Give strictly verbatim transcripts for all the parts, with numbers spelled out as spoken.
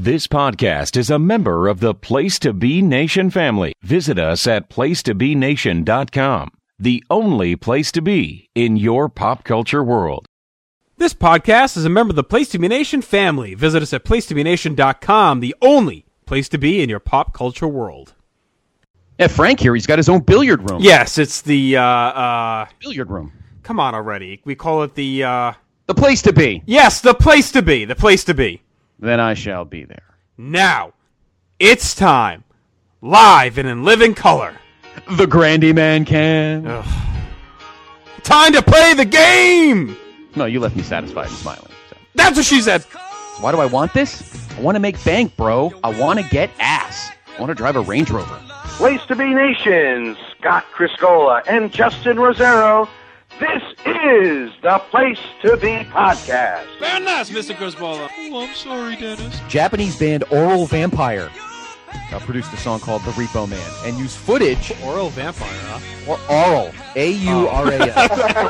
This podcast is a member of the Place to Be Nation family. Visit us at place to be nation dot com, the only place to be in your pop culture world. This podcast is a member of the Place to Be Nation family. Visit us at place to be nation dot com, the only place to be in your pop culture world. Yeah, Frank here, he's got his own billiard room. Yes, it's the, uh, uh... billiard room. Come on already. We call it the, uh... The place to be. Yes, the place to be. The place to be. Then I shall be there. Now, it's time. Live and in living color. The Grandy Man can. Ugh. Time to play the game! No, you left me satisfied and smiling. So. That's what she said. Why do I want this? I want to make bank, bro. I want to get ass. I want to drive a Range Rover. Place to Be Nation, Scott Criscola and Justin Rosero. This is the Place to Be podcast. Very nice, Mister Criscola. Oh, I'm sorry, Dennis. Japanese band Oral Vampire uh, produced a song called The Repo Man and used footage. Oral Vampire, huh? Or Oral. A U R A L.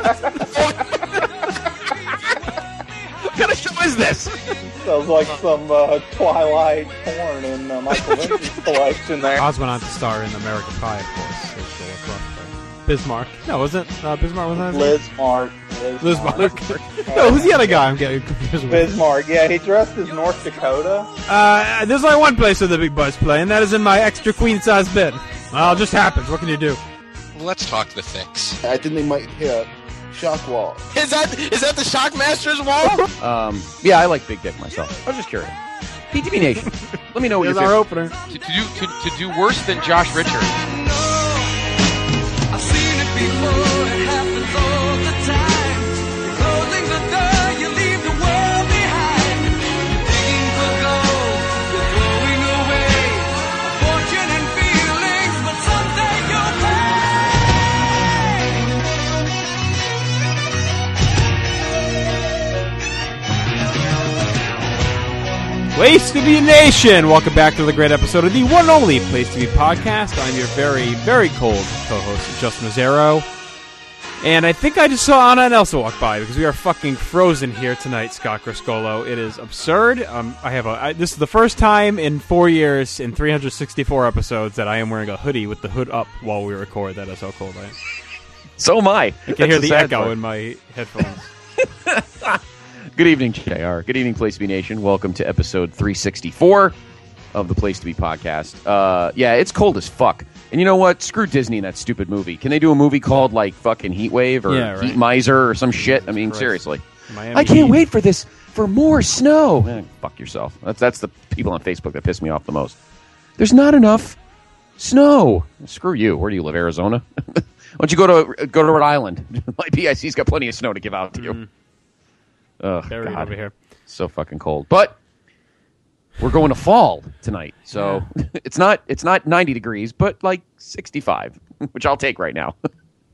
What kind of show is this? Sounds like some uh, Twilight porn in uh, Michael Lynch's collection there. Oz went on to star in American Pie, of course. Bismarck. No, wasn't uh, Bismarck? Wasn't Liz Mark. Liz Mark. No, who's the other guy? I'm getting confused with. Bismarck. Yeah, he dressed as North Dakota. Uh, there's only one place where the big butts play, and that is in my extra queen size bed. Well, it just happens. What can you do? Let's talk the fix. I think they might hit Shock Wall. Is that is that the Shockmaster's wall? um, yeah, I like Big Dick myself. I was just curious. P T B Nation, let me know what Here's you're our opener. to, to do to, to do worse than Josh Richards. I've seen it before, it happens all the time. You're closing the door, you leave the world behind. You're digging for gold, you're throwing away a fortune and feelings, but someday you'll pay. Place to Be Nation! Welcome back to the great episode of the one and only Place to Be podcast. I'm your very, very cold co-host, Justin Rosero. And I think I just saw Anna and Elsa walk by because we are fucking frozen here tonight, Scott Criscolo. It is absurd. Um, I have a. I, this is the first time in four years, in three hundred sixty-four episodes, that I am wearing a hoodie with the hood up while we record. That is how cold I am. So am I. I can hear the echo part in my headphones. Good evening, J R. Good evening, Place to Be Nation. Welcome to episode three sixty-four of the Place to Be podcast. Uh, yeah, it's cold as fuck. And you know what? Screw Disney and that stupid movie. Can they do a movie called, like, fucking Heat Wave or yeah, right. Heat Miser or some shit? I mean, Christ. seriously. Miami I can't Heat. wait for this, for more snow. Eh, fuck yourself. That's, that's the people on Facebook that piss me off the most. There's not enough snow. Screw you. Where do you live, Arizona? Why don't you go to go to Rhode Island? My P I C's got plenty of snow to give out to you. Mm. Ugh, Buried God. over here. So fucking cold. But we're going to fall tonight. So Yeah. it's not it's not ninety degrees, but like sixty-five, which I'll take right now.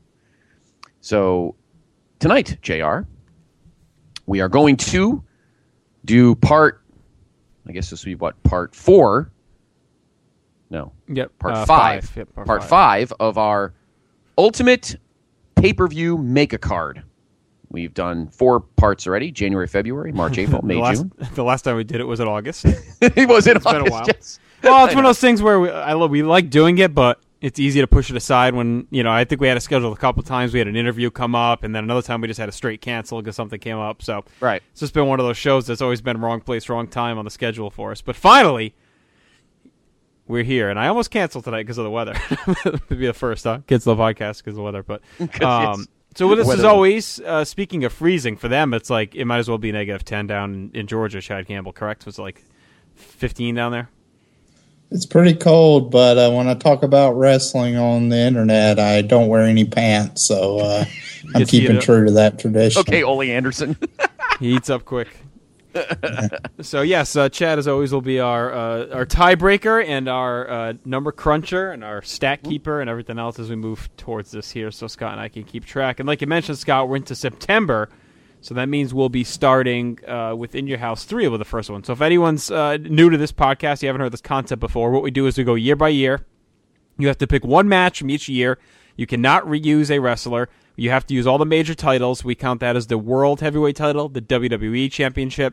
So tonight, J R, we are going to do part, I guess this will be what, part four? No. Yep. Part uh, five. five. Yep, part, part five. five of our Ultimate Pay-Per-View Make-A-Card. We've done four parts already: January, February, March, April, May, the last, June. The last time we did it was in August. It was in It's August. been a while. Yes. Well, it's one of those things where we, I love, we like doing it, but it's easy to push it aside when, you know, I think we had a schedule a couple times. We had an interview come up, and then another time we just had a straight cancel because something came up. So Right. it's just been one of those shows that's always been wrong place, wrong time on the schedule for us. But finally, we're here, and I almost canceled tonight because of the weather. It'd be the first, huh? Cancel the podcast because of the weather. But um, so with this, as always, uh, speaking of freezing, for them, it's like it might as well be negative ten down in, in Georgia, Chad Campbell, correct? Was it like fifteen down there? It's pretty cold, but uh, when I talk about wrestling on the internet, I don't wear any pants, so uh, I'm Gets heated keeping up. true to that tradition. Okay, Ole Anderson. He eats up quick. So yes, uh, Chad, as always, will be our uh, our tiebreaker and our uh, number cruncher and our stat keeper and everything else as we move towards this here, so Scott and I can keep track. And like you mentioned, Scott, we're into September, so that means we'll be starting uh, with In Your House three with the first one. So if anyone's uh, new to this podcast, you haven't heard this concept before, what we do is we go year by year. You have to pick one match from each year. You cannot reuse a wrestler. You have to use all the major titles. We count that as the World Heavyweight title, the W W E Championship,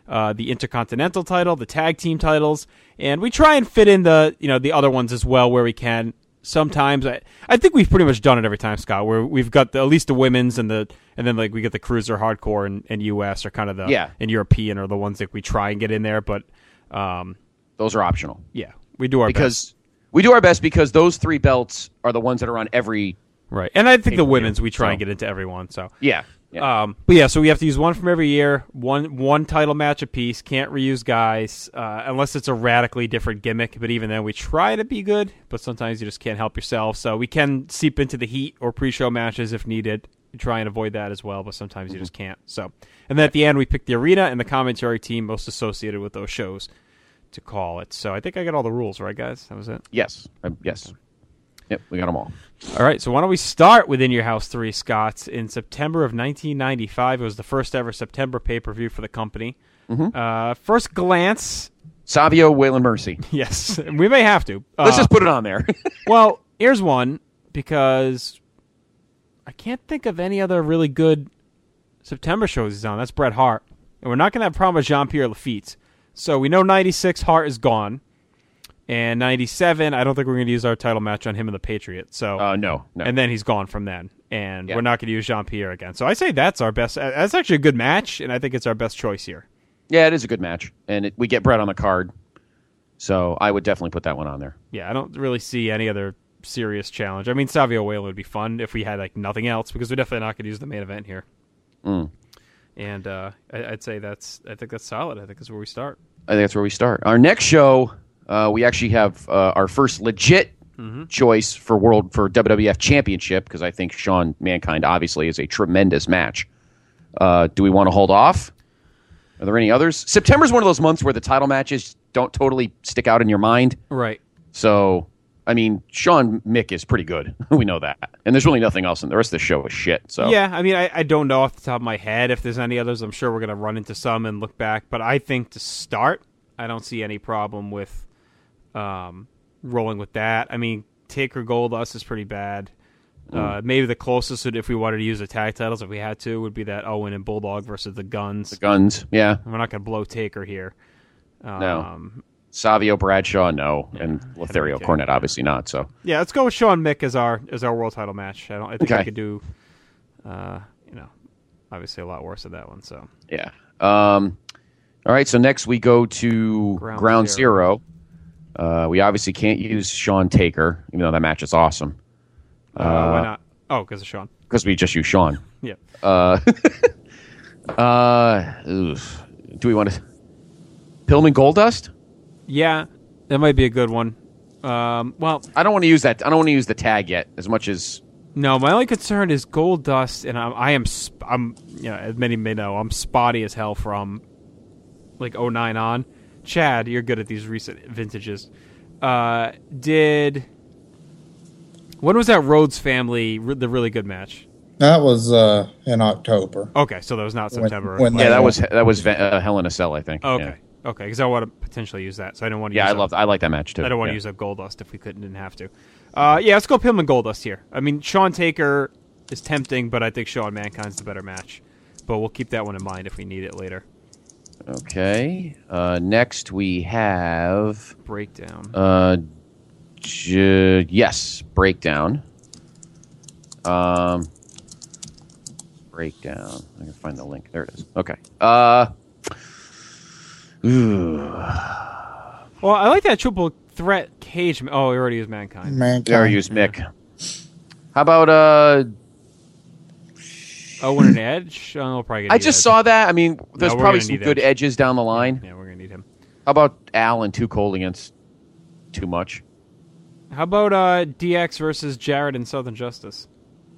uh, the Intercontinental title, the tag team titles, and we try and fit in the you know the other ones as well where we can. Sometimes I, I think we've pretty much done it every time, Scott. Where we've got the, at least the women's and the and then like we get the cruiser, hardcore, and, and U S are kind of the yeah. and European are the ones that we try and get in there, but um, those are optional. Yeah, we do our because best. we do our best because those three belts are the ones that are on every right. And I think the women's we try so. and get into everyone. So yeah. Yeah. Um, but yeah, so we have to use one from every year, one one title match apiece. Can't reuse guys uh, unless it's a radically different gimmick. But even then, we try to be good. But sometimes you just can't help yourself. So we can seep into the heat or pre-show matches if needed. We try and avoid that as well. But sometimes you just can't. So, and then at the end, we pick the arena and the commentary team most associated with those shows to call it. So I think I got all the rules right, guys. That was it. Yes. Um, yes. Yep, we got them all. All right, so why don't we start with In Your House three, Scott? In September of nineteen ninety-five, it was the first ever September pay-per-view for the company. Mm-hmm. Uh, first glance... Savio, Waylon Mercy. Yes, we may have to. Let's uh, just put it on there. Well, here's one, because I can't think of any other really good September shows he's on. That's Bret Hart. And we're not going to have a problem with Jean-Pierre Lafitte. So we know ninety-six, Hart is gone. And ninety-seven, I don't think we're going to use our title match on him and the Patriot. So, uh, no, no. And then he's gone from then. And yeah. we're not going to use Jean-Pierre again. So I say that's our best. That's actually a good match, and I think it's our best choice here. Yeah, it is a good match. And it, we get Bret on the card. So I would definitely put that one on there. Yeah, I don't really see any other serious challenge. I mean, Savio Whalen would be fun if we had like nothing else, because we're definitely not going to use the main event here. Mm. And uh, I, I'd say that's, I think that's solid. I think that's where we start. I think that's where we start. Our next show... Uh, we actually have uh, our first legit mm-hmm. choice for world for W W F Championship because I think Shawn Mankind obviously is a tremendous match. Uh, do we want to hold off? Are there any others? September's one of those months where the title matches don't totally stick out in your mind. Right. So, I mean, Shawn Mick is pretty good. We know that. And there's really nothing else, and the rest of the show is shit. So yeah, I mean, I, I don't know off the top of my head if there's any others. I'm sure we're going to run into some and look back. But I think to start, I don't see any problem with Um, rolling with that. I mean, Taker Goldust is pretty bad. Mm. Uh, maybe the closest would, if we wanted to use the tag titles, if we had to, would be that Owen and Bulldog versus the Guns. The Guns, yeah. We're not going to blow Taker here. Um, no. Savio Bradshaw, no, yeah, and Lothario Cornette, obviously not. So yeah, let's go with Shawn Mick as our as our world title match. I don't. I think okay. I could do, uh, you know, obviously a lot worse at that one. So yeah. Um, all right. So next we go to Ground, Ground Zero. Zero. Uh, we obviously can't use Shawn Taker, even though that match is awesome. Uh, uh, why not? Oh, because of Shawn. Because we just use Shawn. Yeah. Uh, uh, do we want to... Pillman Goldust? Yeah, that might be a good one. Um, well, I don't want to use that. I don't want to use the tag yet, as much as... No, my only concern is Goldust, and I'm, I am, sp- I'm, you know, as many may know, I'm spotty as hell from like oh nine on. Chad, you're good at these recent vintages. Uh, did when was that Rhodes family the really good match? That was uh, in October. Okay, so that was not September. When, when yeah, that was that was uh, Hell in a Cell, I think. Okay, yeah. okay, because I want to potentially use that, so I don't want to. Yeah, use I love. I like that match too. I don't want to yeah. use up Goldust if we couldn't didn't have to. Uh, yeah, let's go Pillman Goldust here. I mean, Shawn Taker is tempting, but I think Shawn Mankind's the better match. But we'll keep that one in mind if we need it later. Okay. Uh, next we have Breakdown. Uh, j- yes, Breakdown. Um, Breakdown. I can find the link. There it is. Okay. Uh. Ooh. Well, I like that triple threat cage. Oh, we already used Mankind. Mankind. We already used Mick. How about uh? Owen and Edge? Oh, we'll probably get I just Edge. saw that. I mean, there's no, probably some good Edge. edges down the line. Yeah, yeah, we're going to need him. How about Al and Too Cold against Too Much? How about uh, D X versus Jarrett and Southern Justice?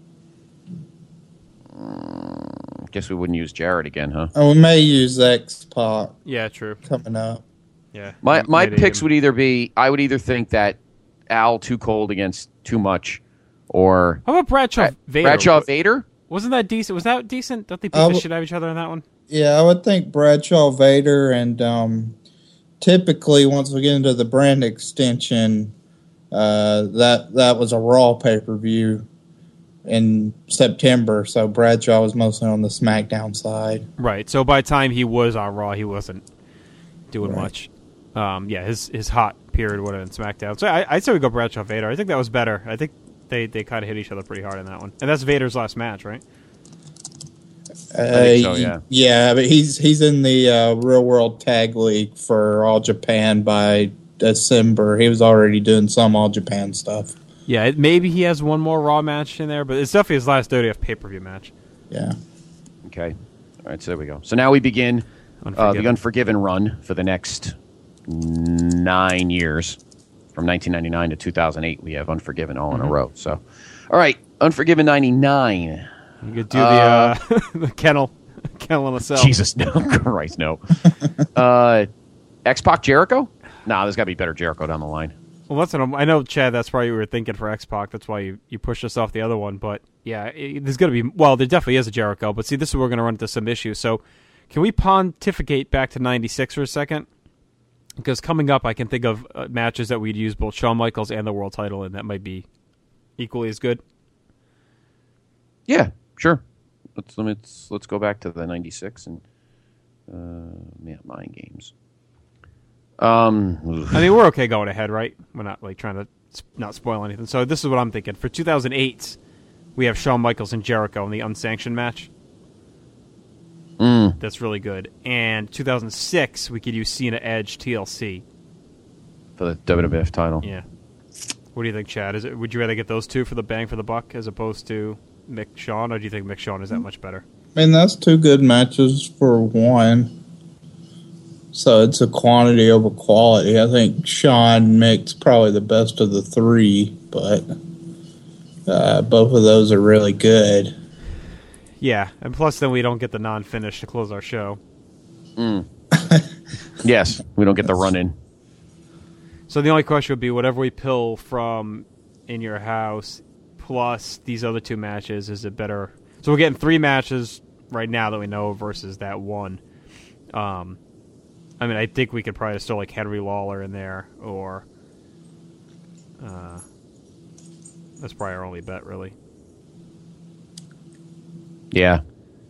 Mm, guess we wouldn't use Jarrett again, huh? Oh, we may use X-Pac. Yeah, true. Coming up. Yeah. My my Maybe picks him. would either be, I would either think that Al Too Cold against Too Much, or How about Bradshaw Brad, Vader? Bradshaw Vader? Wasn't that decent? Was that decent? Don't they beat I the w- shit out of each other in that one? Yeah, I would think Bradshaw Vader, and um, typically once we get into the brand extension, uh, that that was a Raw pay per view, in September, so Bradshaw was mostly on the SmackDown side. Right. So by the time he was on Raw, he wasn't doing Right. much. Um, yeah, his his hot period would have been SmackDown. So I, I'd say we go Bradshaw Vader. I think that was better. I think they, they kind of hit each other pretty hard in that one. And that's Vader's last match, right? Uh, think so, yeah. Yeah, but he's he's in the uh, Real World Tag League for All Japan by December. He was already doing some All Japan stuff. Yeah, it, maybe he has one more Raw match in there, but it's definitely his last W W F pay-per-view match. Yeah. Okay. All right, so there we go. So now we begin uh, Unforgiven. the Unforgiven run for the next nine years. From nineteen ninety-nine to two thousand eight, we have Unforgiven all in a row. So, all right, Unforgiven ninety-nine. You could do the, uh, the kennel, kennel in a cell. Jesus, no. Christ, no. uh, X-Pac Jericho? Nah, there's got to be better Jericho down the line. Well, that's what I'm, I know, Chad, that's probably what you were thinking for X-Pac. That's why you, you pushed us off the other one. But, yeah, it, there's going to be... Well, there definitely is a Jericho. But, see, this is where we're going to run into some issues. So, can we pontificate back to ninety-six for a second? Because coming up, I can think of uh, matches that we'd use both Shawn Michaels and the world title, and that might be equally as good. Yeah, sure. Let's let's let's go back to the ninety-six and uh, yeah, mind games. Um, I mean, we're okay going ahead, right? We're not like trying to s- not spoil anything. So this is what I'm thinking. For two thousand eight, we have Shawn Michaels and Jericho in the unsanctioned match. mm, That's really good. And two thousand six, we could use Cena Edge T L C. for the W W F title. Yeah. What do you think, Chad? Is it? Would you rather get those two for the bang for the buck as opposed to Mick Shawn, or do you think Mick Shawn is that much better? I mean, that's two good matches for one. So it's a quantity over quality. I think Shawn Mick's probably the best of the three, but uh, both of those are really good. Yeah, and plus then we don't get the non-finish to close our show. Mm. Yes, we don't get the run in. So the only question would be whatever we pill from In Your House plus these other two matches, is it better? So we're getting three matches right now that we know versus that one. Um, I mean, I think we could probably still like Henry Lawler in there, or uh, that's probably our only bet, really. Yeah.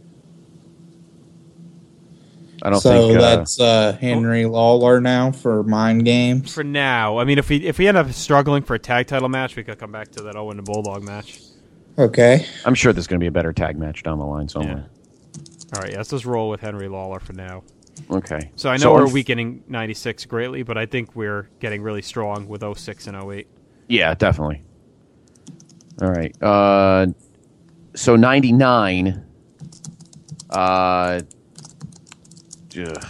I don't so think uh, that's uh, Henry Lawler now for Mind Games. For now, I mean, if we if we end up struggling for a tag title match, we could come back to that Owen and Bulldog match. Okay. I'm sure there's going to be a better tag match down the line somewhere. All right, yeah, let's just roll with Henry Lawler for now. Okay. So I know So we're unf- weakening ninety-six greatly, but I think we're getting really strong with oh six and oh eight. Yeah, definitely. All right. Uh, so ninety-nine. Uh, ugh.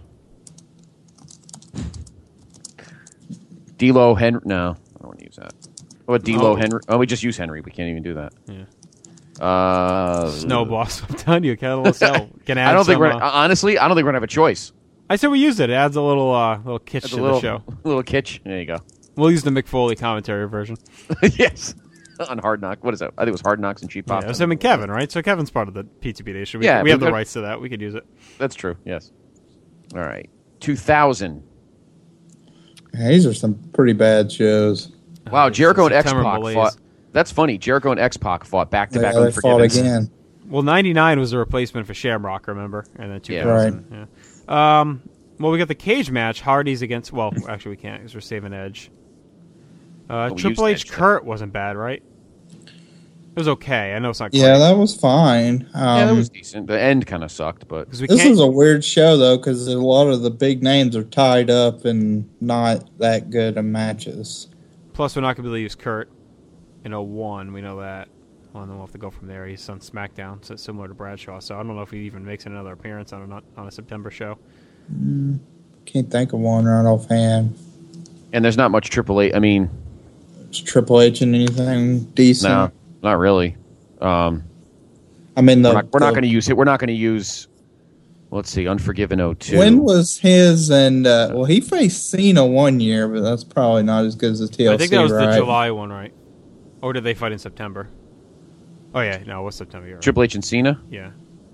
D'Lo Henry. No, I don't want to use that. What D'Lo Oh. Henry? Oh, we just use Henry. We can't even do that. Yeah. Uh, Snow Boss, I'm telling you, Kettle Cell can add I don't think some, we're uh, honestly. I don't think we're gonna have a choice. I said we used it. It adds a little uh, little kitsch It's to a little, the show. little kitsch. There you go. We'll use the Mick Foley commentary version. Yes, on Hard Knock. What is that? I think it was Hard Knocks and Cheap Yeah, Pop. it was him and Kevin, right? So Kevin's part of the P T B Nation. We, Yeah, we have but- the rights to that. We could use it. That's true. Yes. All right. Two thousand. Yeah, these are some pretty bad shows. Wow, Jericho and X September Pac malaise. fought. That's funny. Jericho and X Pac fought back to Yeah, back. they fought again. Well, ninety-nine was a replacement for Shamrock, remember? And then two Yeah. thousand. Yeah. Um, well, we got the cage match. Hardy's against... Well, actually, we can't because we're saving Edge. Uh, Oh, we Triple used H Edge, Kurt wasn't bad, right? It was okay. I know it's not great. Yeah, that was fine. Um, Yeah, that was decent. The end kind of sucked, but 'Cause we This can't- is a weird show, though, because a lot of the big names are tied up in not that good of matches. Plus, we're not going to be able to use Kurt in oh one. We know that. Well, then we'll have to go from there. He's on SmackDown, so it's similar to Bradshaw. So I don't know if he even makes another appearance on a, on a September show. Mm, can't think of one right offhand. and there's not much Triple H. I mean, Is Triple H in anything decent? no, not really. Um, I mean, the, we're not, we're not the- going to use it. We're not going to use. Let's see, Unforgiven oh two. When was his and uh, well, he faced Cena one year, but that's probably not as good as the T L C. I think that was right? the July one, right? Or did they fight in September? Oh, yeah. No, it was September. You're right. Triple H and Cena? Yeah.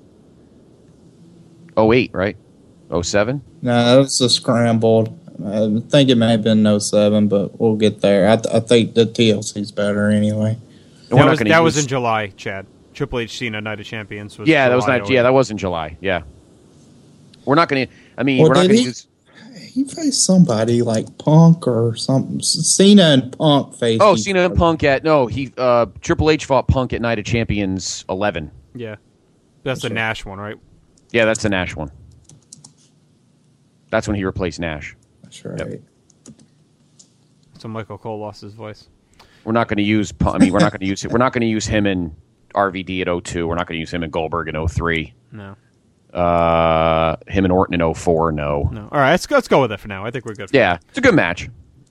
oh eight, right? oh seven? No, that was a scrambled. I think it may have been oh seven, but we'll get there. I, th- I think the T L C's better anyway. we're That not was gonna that use, was in July, Chad. Triple H Cena Night of Champions was Yeah, that was July not. Yeah, that was in July. Yeah. We're not going to. I mean, Well, we're not did going to he- use. He faced somebody like Punk or something. Cena and Punk faced. Oh, each Cena and other. Punk at no. He uh, Triple H fought Punk at Night of Champions eleven. Yeah, that's the Nash one, right? Yeah, that's the Nash one. That's when he replaced Nash. That's right. Yep. So Michael Cole lost his voice. We're not going to use. Punk- I mean, we're not going to use it. We're not going to use him in R V D at oh two. We're not going to use him in Goldberg in oh three. No. Uh, him and Orton in oh four. No. No. All right, let's go, let's go with it for now. I think we're good. For Yeah, it's a good match.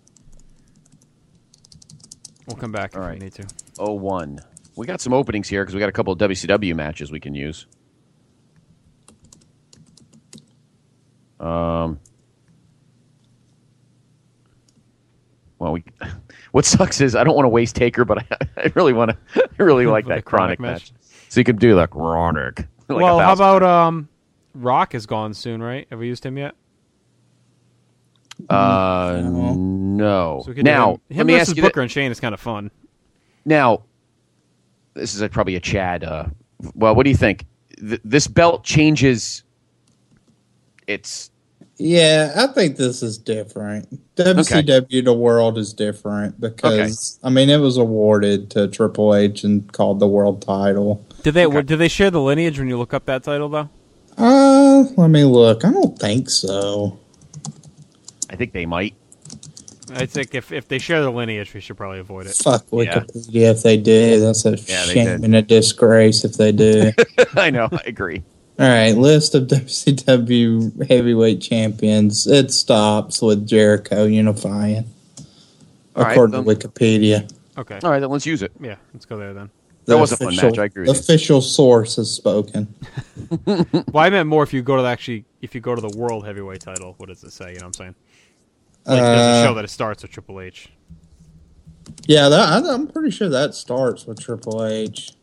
We'll come back All if right. we need to. oh one. We got some openings here because we got a couple of W C W matches we can use. Um. Well, we. What sucks is I don't want to waste Taker, but I, I really want to. I really like The that Chronic Chronic match. match. So you could do like Chronic. Like well, a how thousand- about um, Rock is gone soon, right? Have we used him yet? Uh, no. So we could do Now, him, him let me versus ask you. Booker That, and Shane is kind of fun. now, this is a, probably a Chad. Uh, well, what do you think? Th- this belt changes. It's Yeah, I think this is different. W C W The World is different because I mean it was awarded to Triple H and called the world title. Did they did they share the lineage when you look up that title though? Uh, let me look. I don't think so. I think they might. I think if, if they share the lineage, we should probably avoid it. Fuck Wikipedia if they did. That's a Yeah, they shame did. and a disgrace if they do. I know. I agree. All right, list of W C W heavyweight champions. It stops with Jericho unifying, All right, according then- to Wikipedia. Okay. All right, then let's use it. Yeah, let's go there then. That The was a fun official- match. I agree The with you. official source has spoken. Well, I meant more if you go to the actually if you go to the world heavyweight title. What does it say? You know what I'm saying? Like, does it Uh, show that it starts with Triple H? Yeah, that, I, I'm pretty sure that starts with Triple H.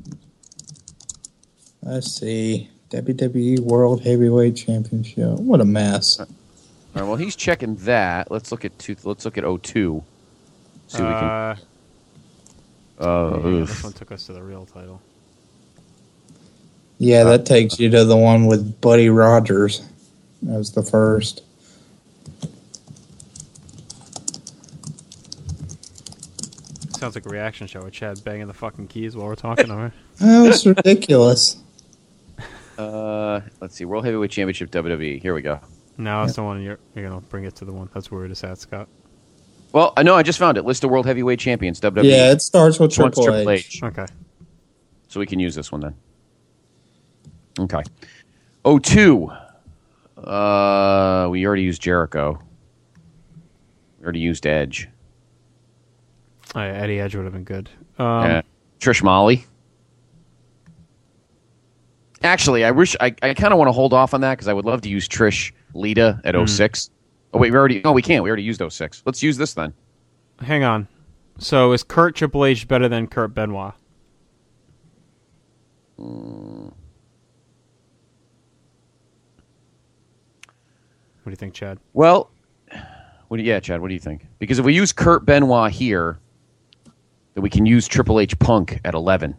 Let's see. W W E World Heavyweight Championship. What a mess. All right, well, he's checking that. Let's look at two. Let's look at oh two. See what we can. Uh, Uh, yeah, oof. this one took us to the real title. Yeah, that takes you to the one with Buddy Rogers as the first. Sounds like a reaction show with Chad banging the fucking keys while we're talking. All right. That was ridiculous. Uh, let's see. World Heavyweight Championship W W E. Here we go. No, that's the one you're you're gonna bring it to the one. That's where it is at, Scott. Well, I know I just found it. List of World Heavyweight Champions. W W E. Yeah, it starts with This one's Triple H. Okay. So we can use this one then. Okay. oh two. Uh, we already used Jericho. We already used Edge. Uh, Eddie Edge would have been good. Um, Yeah. Trish Molly. Actually, I wish I, I kind of want to hold off on that because I would love to use Trish Lita at oh six. Oh wait, we already. No, we can't. We already used oh six. Let's use this then. Hang on. So is Kurt Triple H better than Kurt Benoit? Mm. What do you think, Chad? Well, what do, yeah, Chad. What do you think? Because if we use Kurt Benoit here, then we can use Triple H Punk at eleven.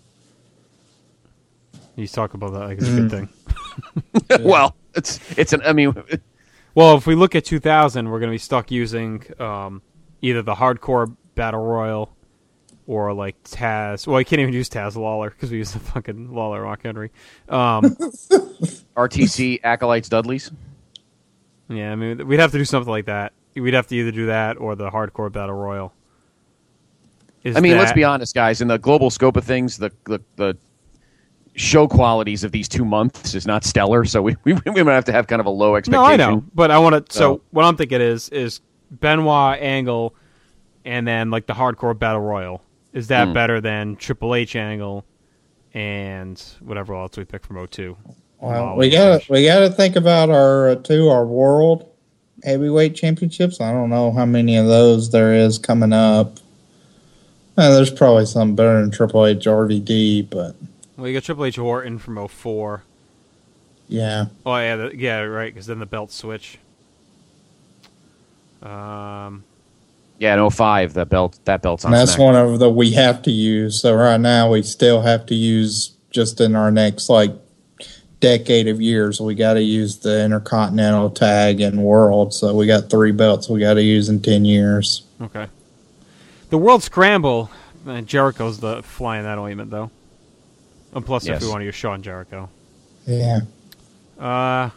You talk about that like it's a good thing. Well, it's it's an. I mean, Well, if we look at two thousand, we're going to be stuck using um, either the hardcore battle royal or like Taz. Well, you can't even use Taz Lawler because we use the fucking Lawler Rock Henry. Um, R T C Acolytes Dudleys. yeah, I mean, we'd have to do something like that. We'd have to either do that or the hardcore battle royal. Is I mean, let's that- be honest, guys. In the global scope of things, the the, the show qualities of these two months is not stellar, so we we, we might have to have kind of a low No, expectation. I know, but I want to. So So- what I'm thinking is is Benoit Angle, and then like the hardcore battle royal. Is that Hmm. better than Triple H Angle, and whatever else we pick from oh two? Well, Oh, we got to we got to think about our uh, two our world heavyweight championships. I don't know how many of those there is coming up. Uh, there's probably some better than Triple H R V D, but Well, you got Triple H Orton from oh four. yeah, Oh yeah, the, yeah, right. Because then the belts switch. Um, Yeah, in oh five, that belt that belt's on. And that's SmackDown. one of the we have to use. So right now we still have to use just in our next like decade of years. We got to use the Intercontinental Tag and World. So we got three belts we got to use in ten years. Okay. The World Scramble, uh, Jericho's the fly in that ointment though. And plus, Yes. if we want to use Shawn Jericho. Yeah. Uh.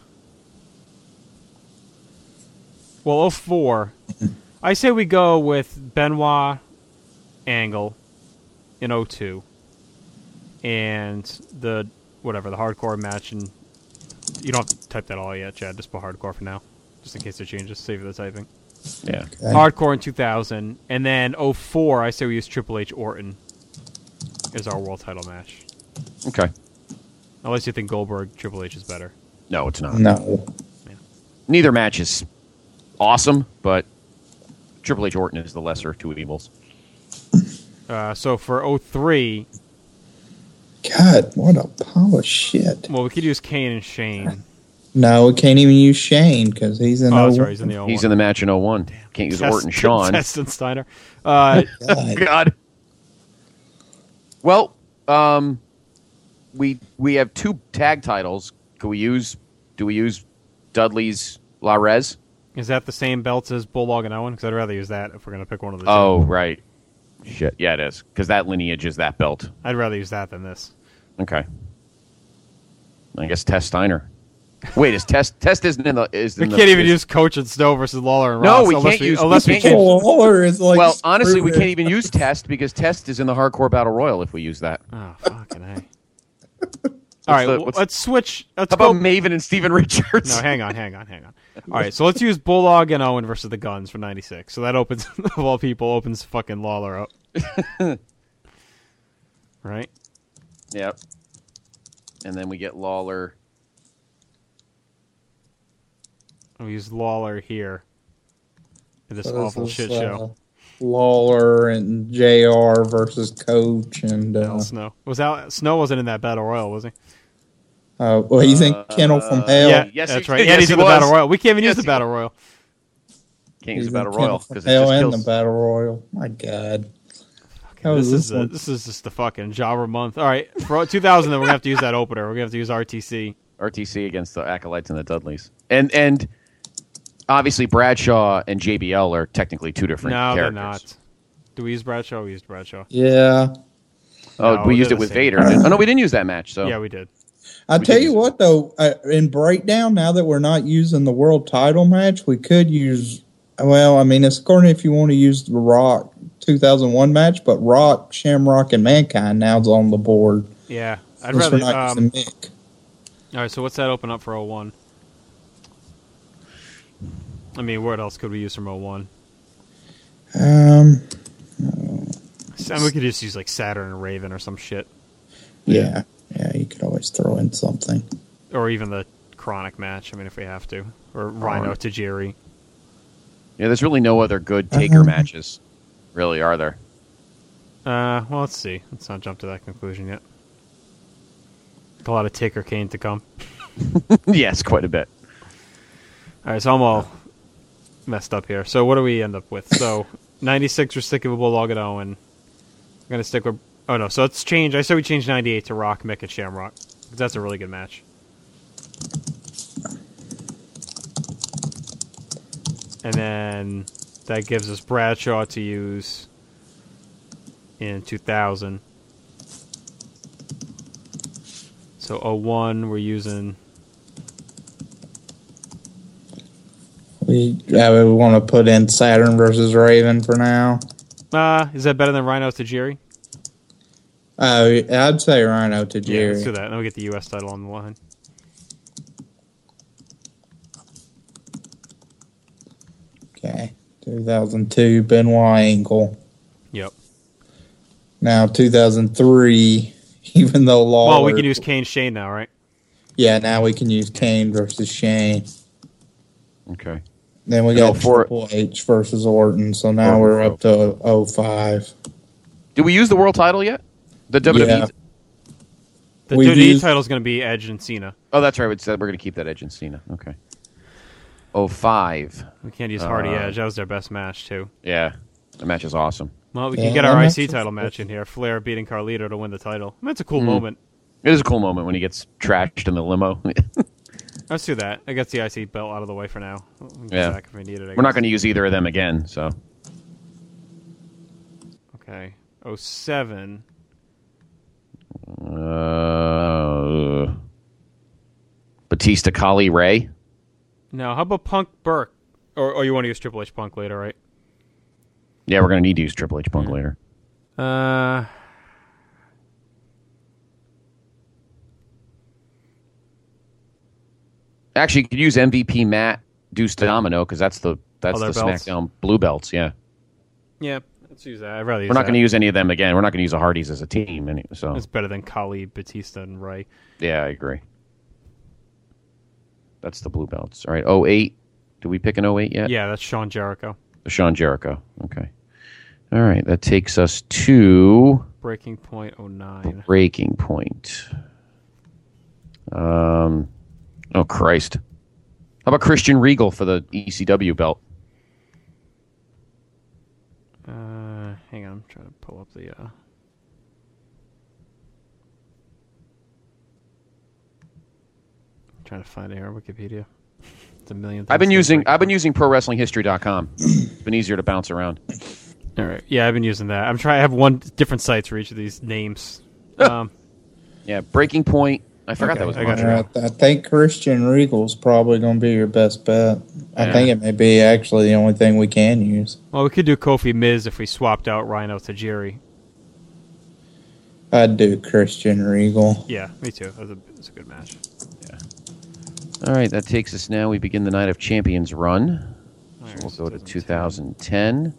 Well, oh four. I say we go with Benoit Angle in oh two. And the, whatever, the hardcore match. And you don't have to type that all yet, Chad. Just put hardcore for now. Just in case it changes. Save the typing. Yeah. Okay. Hardcore in two thousand. And then oh four, I say we use Triple H Orton as our world title match. Okay. Unless you think Goldberg Triple H is better. No, it's not. No. Neither match is awesome, but Triple H Orton is the lesser of two evils. Uh, so for oh three, God, what a pile of shit. well, we could use Kane and Shane. No, we can't even use Shane because he's in Oh, oh that's right. He's in the oh one. He's in the match in oh one. Can't use Test- Orton Shawn. Test and Steiner. Uh, God. God. Well, um, we we have two tag titles. Can we use? Do we use Dudley's La Rez? is that the same belts as Bulldog and Owen? Because I'd rather use that if we're going to pick one of the two. Oh, right. Shit. Yeah, it is because that lineage is that belt. I'd rather use that than this. Okay. I guess Test Steiner. Wait, is Test Test isn't in the is We in the, can't even is- use Coach and Snow versus Lawler and No, Ross. we unless can't use- Unless we we, can't change. use- Lawler is like. Well, honestly, we screw can't it. even use Test because Test is in the Hardcore Battle Royal. If we use that, Oh, fucking A. All right, the- well, what's- let's switch. Let's how about go. Maven and Steven Richards? No, hang on, hang on, hang on. All right, so let's use Bulldog and Owen versus the Guns for ninety-six. So that opens, of all people, opens fucking Lawler up. Right? Yep. And then we get Lawler. We use Lawler here in this So awful this shit is, show. uh, Lawler and J R versus Coach and. Uh, Al Snow was that Snow wasn't in that battle royal, was he? uh, well, you think Kennel from Hell? yeah, yes, that's he- right. yes, Yeah, he's he in the was. battle royal. We can't even Yes, use the he battle royal. Can't use He's the in Battle Kennel Royal from because it Hell just and kills. the Battle Royal. My God. How This is is this a, one? this is just the fucking jobber month. All right, for two thousand, then we're gonna have to use that opener. We're gonna have to use R T C. R T C against the Acolytes and the Dudleys. And and obviously Bradshaw and J B L are technically two different No, characters. they're not. Do we use Bradshaw? We used Bradshaw. Yeah. Oh, No, we used they're it the with same. Vader. oh no, we didn't use that match. So Yeah, we did. I We tell did you use what, though, uh, in breakdown, now that we're not using the world title match, we could use. Well, I mean, it's according if you want to use the Rock two thousand one match, but Rock, Shamrock, and Mankind now's on the board. Yeah, I'd Since rather. we're not Um, using Mick. all right, so what's that open up for oh one? I mean, what else could we use from oh one? Um, I mean, we could just use like Saturn and Raven or some shit, yeah, yeah, you could always throw in something. or even the Chronic match. I mean, if we have to, or Rhino right. Tajiri. yeah, there's really no other good Taker Uh-huh. matches, really, are there? Uh, well, let's see. Let's not jump to that conclusion yet. A lot of Taker Kane to come. Yes, quite a bit. All right, so I'm all messed up here. So what do we end up with? So ninety-six, we're sticking with Bulldog and Owen. We're gonna stick with. Oh no, so let's change. I said we change ninety-eight to Rock, Mick, and Shamrock. 'Cause that's a really good match. And then that gives us Bradshaw to use in two thousand. So oh one, we're using. We, yeah, we want to put in Saturn versus Raven for now. Uh, is that better than Rhino Tajiri? Uh, I'd say Rhino to Yeah, Jerry. let's do that. Then we get the U S title on the line. Okay, two thousand two Benoit Angle. Yep. Now two thousand three, even though Lawler. Well, we can use Kane Shane now, right? Yeah, now we can use Kane versus Shane. Okay. Then we No, got for- Triple H versus Orton. So now Orton, we're up to oh five. Did we use the world title yet? The W W E. Yeah. The We've W W E used- title is going to be Edge and Cena. Oh, that's right. We said we're going to keep that Edge and Cena. Okay. Oh five. We can't use Hardy Uh, Edge. That was their best match, too. Yeah. The match is awesome. Well, we Yeah, can get our that I match C is title good. match in here. Flair beating Carlito to win the title. I mean, it's a cool Mm. moment. It is a cool moment when he gets trashed in the limo. Let's do that. I got the I C belt out of the way for now. We can get Yeah. back if we need it. I We're not guess. going to use either of them again, so. Okay. oh seven. Uh, Batista, Kali, Ray. Now, how about Punk Burke? Or, or you want to use Triple H Punk later, right? Yeah, we're going to need to use Triple H Punk later. Uh, Actually, you could use M V P Matt, Deuce Domino, because that's the that's Oh, the their belts? SmackDown blue belts. Yeah, yeah, let's use that. I'd rather use we're not that. going to use any of them again. We're not going to use the Hardys as a team. Anyway, so It's better than Kali, Batista, and Ray. yeah, I agree. That's the blue belts. All right, oh eight. Did we pick an oh eight yet? Yeah, that's Shawn Jericho. Sean Jericho. Okay. All right, that takes us to Breaking Point oh nine. Breaking Point. Um, oh Christ! How about Christian Regal for the E C W belt? Uh, hang on, I'm trying to pull up the. Uh... I'm trying to find it here on Wikipedia. It's a million. I've been things to using break I've been down. using Pro Wrestling History dot com. It's been easier to bounce around. All right, yeah, I've been using that. I'm trying. I have one different sites for each of these names. Um, Yeah, Breaking Point. I forgot Okay, that was I got Montreal. Uh, I think Christian Regal's probably going to be your best bet. I Yeah. think it may be actually the only thing we can use. well, we could do Kofi Miz if we swapped out Rhino to Jerry. I'd do Christian Regal. Yeah, me too. That was a, that's a good match. All right, that takes us now. We begin the Night of Champions run. All So right, we'll so go to two two thousand ten.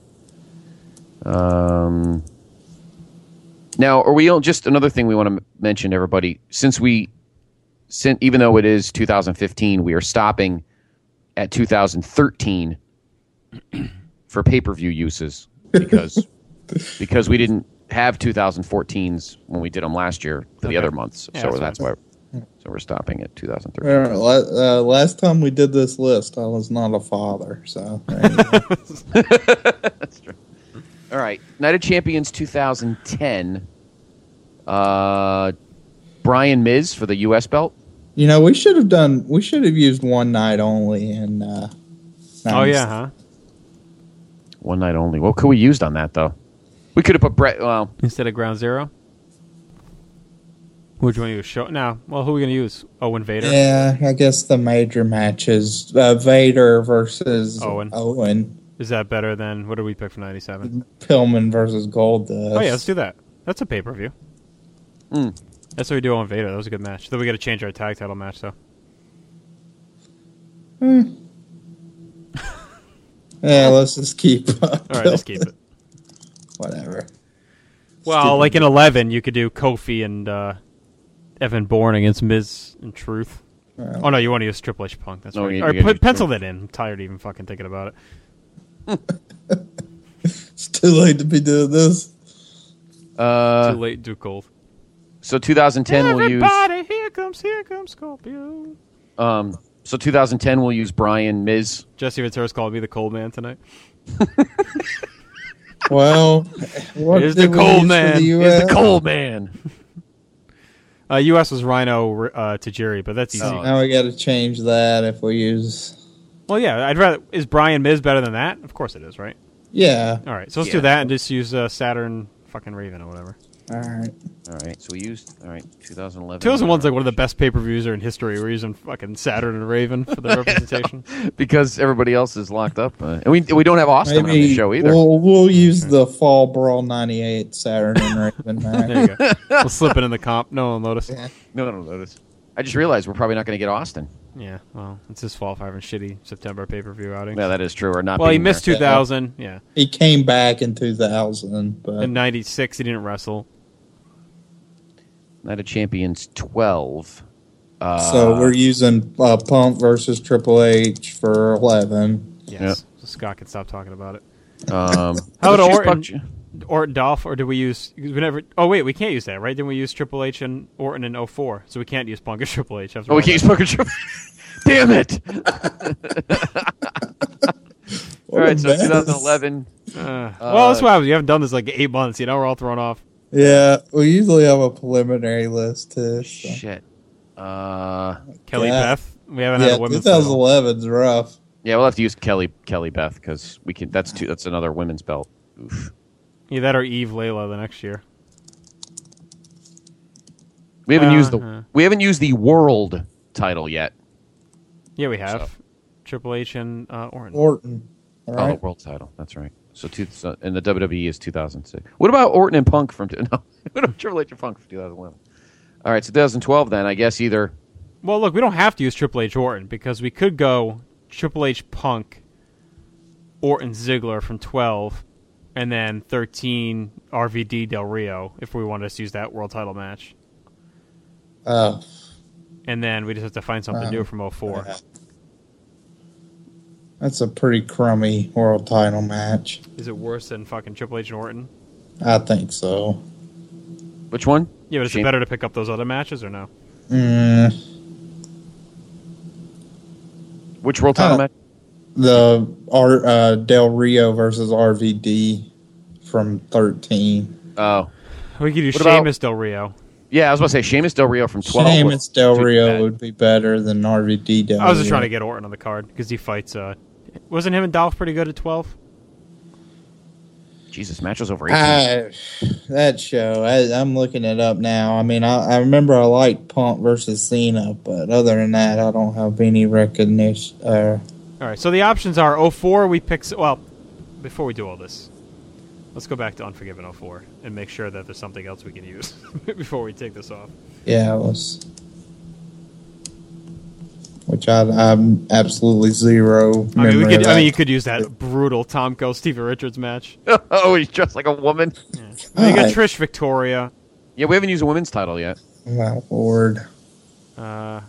Um, now, are we all, just another thing we want to m- mention to everybody? Since we, since, even though it is two thousand fifteen, we are stopping at two thousand thirteen for pay-per-view uses because because we didn't have two thousand fourteens when we did them last year for the Okay. other months. Yeah, so that's that's fine. why. So we're stopping at two thousand thirteen. Uh, la- uh, last time we did this list, I was not a father, so there you go. That's true. All right, Night of Champions two thousand ten. Uh, Brian Miz for the U S belt. You know, we should have done. We should have used one night only in. Uh, Oh yeah, huh? One night only. What could we used on that though? We could have put Brett. Well, Instead of Ground Zero. Which one you use? Show now. Well, who are we gonna use? Owen Vader. Yeah, I guess the major matches: uh, Vader versus Owen. Owen, Is that better than what did we pick for ninety-seven? Pillman versus Goldust. Oh yeah, let's do that. That's a pay per view. Mm. That's what we do on Vader. That was a good match. Then we got to change our tag title match though. Yeah, let's just keep. Uh, All right, let's keep it. Whatever. Well, Stupid. like in eleven, you could do Kofi and uh, Evan Bourne against Miz and Truth. Well, Oh no, you want to use Triple H Punk? That's No, right. you- All right, you gotta put, do pencil Truth. that in. I'm tired of even fucking thinking about it. it's too late to be doing this. uh, Too late, too cold. so two thousand ten we'll use. Everybody, here comes, here comes Scorpio. Um, so two thousand ten we'll use Brian Miz. Jesse Ventura's called me the cold man tonight. Well, what Here's did the we cold use for man. the U He's S? the cold man. Uh, U S was Rhino uh, to Jerry, but that's easy. Oh. Now we got to change that if we use. Well, yeah, I'd rather. Is Brian Miz better than that? Of course it is, right? Yeah. All right, so let's Yeah. do that and just use uh, Saturn fucking Raven or whatever. All right. All right, so we used. All right, two thousand eleven. two thousand one's like one of the best pay-per-views in history. We're using fucking Saturn and Raven for the representation. because everybody else is locked up, uh, and we we don't have Austin on Maybe the show either. we'll we'll use the Fall Brawl ninety-eight Saturn and Raven match. There you go. We'll slip it in the comp. No one will notice. Yeah. No, no, no, notice. I just realized we're probably not going to get Austin. Yeah, well, it's his fault for having shitty September pay-per-view outing. Yeah, that is true. Or not. well, he being missed there. two thousand. Yeah, He came back in two thousand, but in ninety-six he didn't wrestle. Night of Champions twelve. Uh, so we're using uh, Punk versus Triple H for eleven. Yes, Yeah. so Scott can stop talking about it. Um, How let's about use Orton? Punk- Orton Dolph, or did we use? We never. Oh wait, we can't use that, right? Didn't we use Triple H and Orton in oh four? So we can't use Punk and Triple H. After Oh, we all can't use that. Punk and Triple. Damn it! All What right, a so mess. twenty eleven. Uh, well, that's what happens. You haven't done this like eight months. You know, we're all thrown off. Yeah, we usually have a preliminary list too. So. Shit. Uh, Kelly Yeah. Beth. We haven't Yeah, had a women's title. twenty eleven's rough. yeah, we'll have to use Kelly Kelly Beth because we can. That's two. That's another women's belt. Oof. Yeah, that or Eve Layla the next year. We haven't Uh, used the uh. we haven't used the world title yet. Yeah, we have. So. Triple H and uh, Orton. Orton. All Oh, the right. world title. That's right. So, two, so and the W W E is two thousand six. What about Orton and Punk from no? What about Triple H and Punk from two thousand eleven? All right, so twenty twelve then. I guess either. Well, look, we don't have to use Triple H Orton because we could go Triple H Punk, Orton Ziggler from twelve, and then thirteen R V D Del Rio if we wanted to use that world title match. Oh, And then we just have to find something Um, new from oh four. yeah. That's a pretty crummy world title match. Is it worse than fucking Triple H and Orton? I think so. Which one? Yeah, but is Shane- it better to pick up those other matches or no? Mm, Which world title Uh, match? the R, uh, Del Rio versus R V D from thirteen. Oh, We could do What about- Sheamus Del Rio. yeah. I was about to say Sheamus Del Rio from twelve. Sheamus Del Too Rio bad. would be better than R V D Del Rio. I was just trying to get Orton on the card because he fights. Uh, wasn't him and Dolph pretty good at twelve? Jesus, match was over eighteen. I, that show, I, I'm looking it up now. I mean, I, I remember I liked Punk versus Cena, but other than that, I don't have any recognition. Uh, All right, so the options are oh four. We pick. Well, before we do all this, let's go back to Unforgiven oh four and make sure that there's something else we can use before we take this off. yeah, it was. Which I, I'm absolutely zero. I mean, memory we could. of I mean, that. you could use that brutal Tom Cole Stevie Richards match. Oh, he's dressed like a woman. I mean, you got Alright. Trish Victoria. Yeah, we haven't used a women's title yet. My lord. Uh,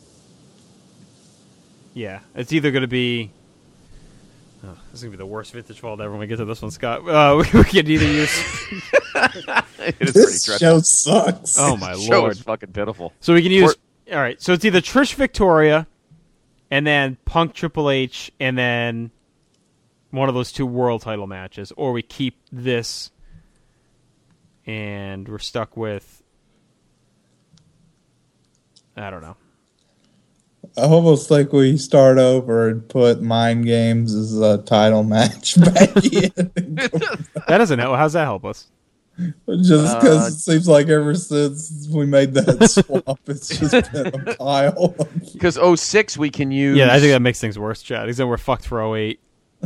yeah, it's either going to be. Oh, this is going to be the worst vintage fault ever when we get to this one, Scott. Uh, we could either use. It is pretty This dreadful. show sucks. Oh my Show lord! is fucking pitiful. So we can use. All right, so it's either Trish Victoria, and then Punk Triple H, and then one of those two world title matches, or we keep this, and we're stuck with. I don't know. I almost think we start over and put Mind Games as a title match back in. That doesn't help. How's that help us? Just because Uh, it seems like ever since we made that swap, it's just been a pile. Of, Because oh six we can use. Yeah, I think that makes things worse, Chad. Because then we're fucked for oh eight.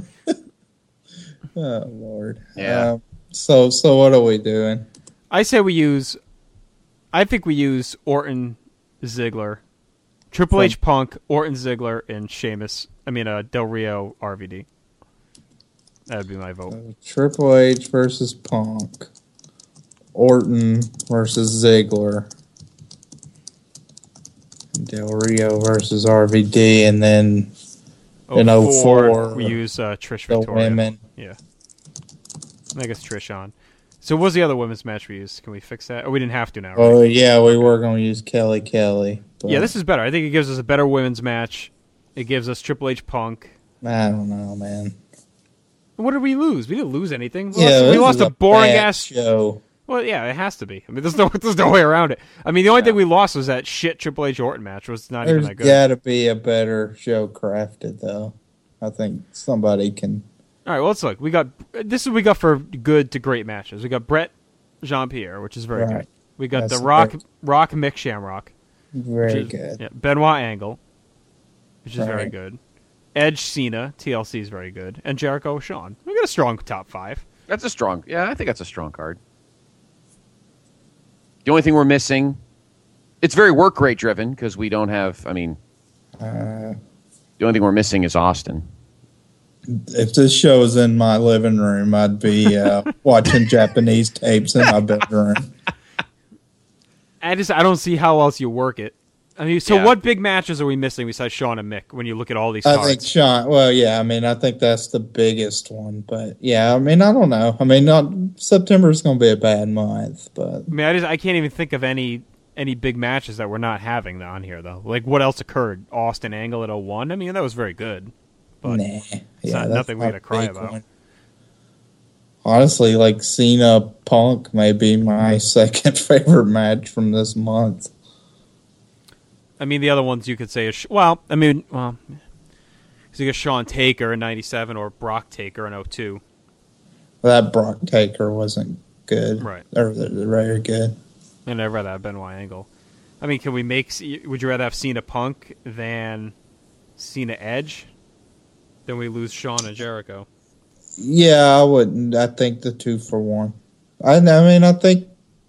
oh Lord. Yeah. Um, so so what are we doing? I say we use. I think we use Orton, Ziggler, Triple From- H, Punk, Orton, Ziggler, and Sheamus. I mean, uh, Del Rio, R V D. That would be my vote. Triple H versus Punk. Orton versus Ziggler. Del Rio versus R V D, and then in oh four, we use uh, Trish the Victoria. women. Yeah. I guess Trish on. So what was the other women's match we used? Can we fix that? Oh, we didn't have to now, right? Oh yeah, we were going to use Kelly Kelly. But Yeah, this is better. I think it gives us a better women's match. It gives us Triple H Punk. I don't know, man. What did we lose? We didn't lose anything. We Yeah, lost, we this lost is a a boring bad ass show. Well, yeah, it has to be. I mean, there's no, there's no way around it. I mean, the only thing we lost was that shit Triple H Orton match. Was not There's even that good. got to be a better show crafted, though. I think somebody can. All right, well, let's look. We got this is what we got for good to great matches. We got Brett Jean Pierre, which is very Right. good. We got That's the Rock very- Rock Mick Shamrock, Very which is, good. Yeah, Benoit Angle, which is very Right. good. Edge Cena, T L C is very good, and Jericho Shawn. We got a strong top five. That's a strong. Yeah, I think that's a strong card. The only thing we're missing, it's very work rate driven because we don't have. I mean, Uh, the only thing we're missing is Austin. if this show was in my living room, I'd be uh, watching Japanese tapes in my bedroom. I just I don't see how else you work it. I mean, so Yeah. what big matches are we missing besides Shawn and Mick when you look at all these I cards? think Sean. Well, yeah. I mean, I think that's the biggest one. But yeah, I mean, I don't know. I mean, not September is going to be a bad month, but I mean, I just I can't even think of any any big matches that we're not having on here though. Like what else occurred? Austin Angle at oh one. I mean, that was very good, but nah. it's yeah, not that's nothing we're gonna a cry big about. one. honestly, like Cena Punk may be my second favorite match from this month. I mean, the other ones you could say is, well, I mean, well, you got Shawn Taker in ninety-seven or Brock Taker in oh two. That Brock Taker wasn't good. Right. Or very good. And I'd rather have Benoit Angle. I mean, can we make, would you rather have Cena Punk than Cena Edge? Then we lose Shawn and Jericho. Yeah, I wouldn't. I think the two for one. I, I mean, I think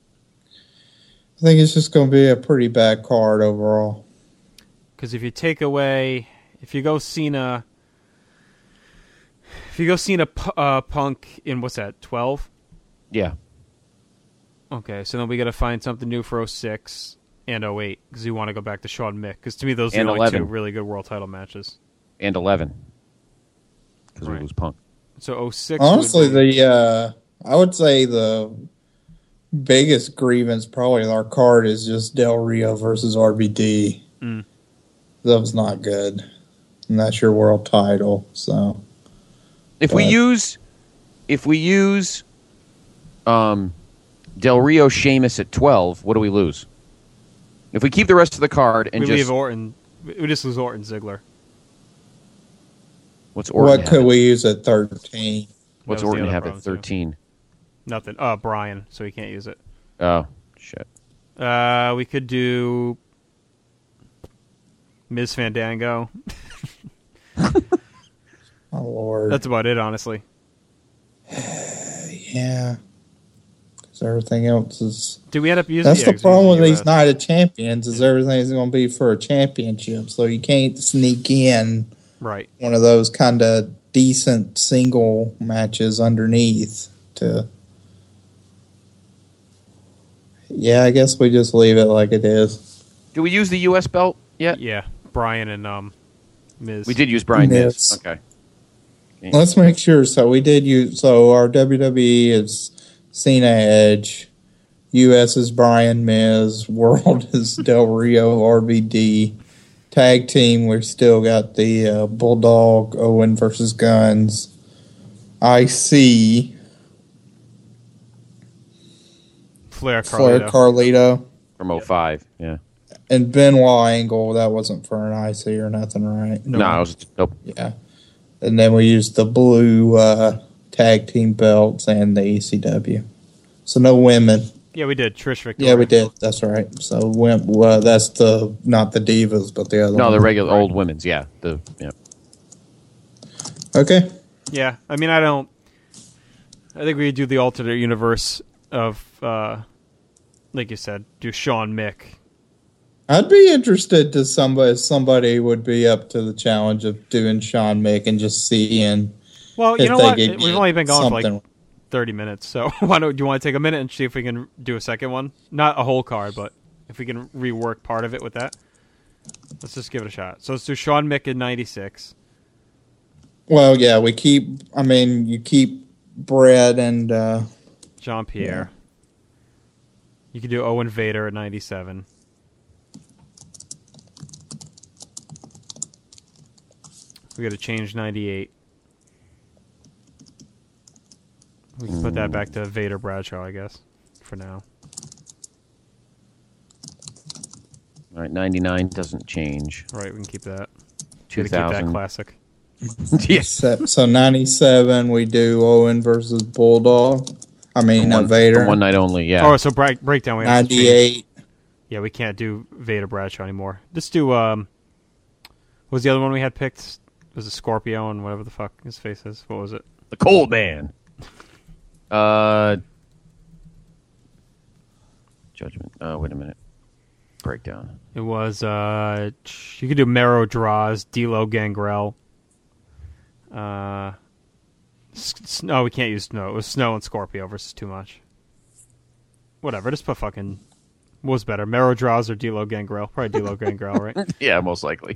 I think it's just going to be a pretty bad card overall. Because if you take away, if you go Cena, if you go Cena uh, Punk in what's that, twelve? Yeah. Okay, so then we got to find something new for oh six and oh eight because you want to go back to Shawn Mick. Because to me, those are And the only eleven. two really good world title matches. And eleven. Because Right. we lose Punk. So oh six. Honestly, would be, the uh, I would say the biggest grievance probably in our card is just Del Rio versus R V D. Mm. That was not good. And that's your world title. So If but, we use, if we use, um, Del Rio Sheamus at twelve, what do we lose? If we keep the rest of the card and we just leave Orton. We just lose Orton Ziggler. what's Orton? what have could at- we use at thirteen? What's That was the Orton other have problem, at too. thirteen? Nothing. Uh, Brian, so he can't use it. Oh shit! Uh, we could do Miz Fandango. Oh Lord. That's about it, honestly. Yeah. Because everything else is. Do we end up using? That's yeah, the 'cause we problem use with the these U S. Night of Champions is everything's going to be for a championship, so you can't sneak in Right. one of those kind of decent single matches underneath to. Yeah, I guess we just leave it like it is. Do we use the U S belt yet? Yeah, Brian and um, Miz. We did use Brian Miz. Miz. Okay. Let's make sure. So we did use. So our W W E is Cena Edge, U S is Brian Miz, World is Del Rio R V D, tag team we still got the uh, Bulldog Owen versus Guns, I C Flair Flair Carlito. Carlito, From oh five, yeah. and Benoit Angle. That wasn't for an I C or nothing, right? No, it was nope. Yeah. And then we used the blue uh, tag team belts and the E C W. So no women. Yeah, we did. Trish Victoria. Yeah, we did. That's right. So went, well, that's the not the Divas, but the other No, one. the regular old women's, yeah. The yeah. Okay. Yeah, I mean, I don't. I think we do the alternate universe of, uh, like you said, do Shawn Mick. I'd be interested to somebody. Somebody would be up to the challenge of doing Shawn Mick and just seeing. Well, you if know they what? could We've get only been going for like something. thirty minutes, so why don't do you want to take a minute and see if we can do a second one? Not a whole card, but if we can rework part of it with that. Let's just give it a shot. So let's do Shawn Mick in ninety-six. Well, yeah, we keep. I mean, you keep Brett and. Uh, Jean Pierre. You could do Owen Vader at ninety-seven. We got to change ninety-eight. We can put that back to Vader Bradshaw, I guess, for now. All right, ninety-nine doesn't change. Right, we can keep that. Two Gotta keep that thousand. classic. Yes. So, so ninety-seven, we do Owen versus Bulldog. I mean, For uh, one, Vader. for one night only, yeah. Oh, so break, breakdown. We have to change. ninety-eight. Yeah, we can't do Vader Bradshaw anymore. Just do, um... What was the other one we had picked? Was it Scorpio and whatever the fuck his face is? What was it? The Cold Man. Uh, Judgment. Oh, wait a minute. Breakdown. It was, uh... You could do Mero Draws, D'Lo Gangrel. Uh... S- no, we can't use Snow. It was Snow and Scorpio versus Too Much. Whatever, just put fucking... What was better, Mero Draws or D'Lo Gangrel? Probably D'Lo Gangrel, right? Yeah, most likely.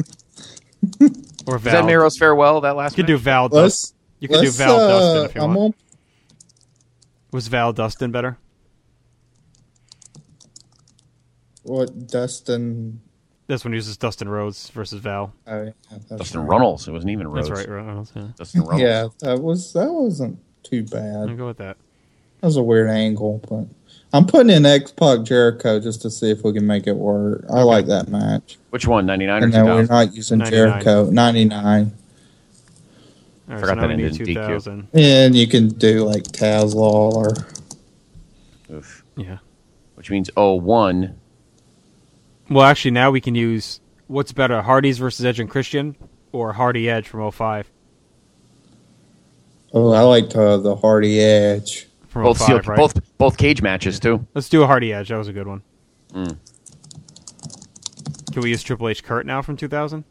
Or Is Val. that Nero's farewell, that last You could do match? Val Let's- Dustin. You could do let's, Val uh, Dustin if you I'm want. on- Was Val Dustin better? What, Dustin? This one uses Dustin Rhodes versus Val. Oh, yeah, that's Dustin right. Runnels. It wasn't even Rhodes. That's right, Reynolds. Yeah. Dustin Runnels. Yeah, that was that wasn't too I'll bad. go with that. That was a weird angle, but I'm putting in X-Pac Jericho just to see if we can make it work. I like that match. Which one, ninety-nine or And then we're two thousand? not using ninety-nine. Jericho. ninety-nine. All right, Forgot so that now we ended need in D Q. two thousand. And you can do like Taz Lawler. Oof. Yeah. Which means oh one. Well, actually, now we can use what's better, Hardy's versus Edge and Christian, or Hardy Edge from oh five. Oh, I liked uh, the Hardy Edge. From Both oh five, sealed, right? both both cage matches too. Let's do a Hardy Edge. That was a good one. Mm. Can we use Triple H Kurt now from two thousand?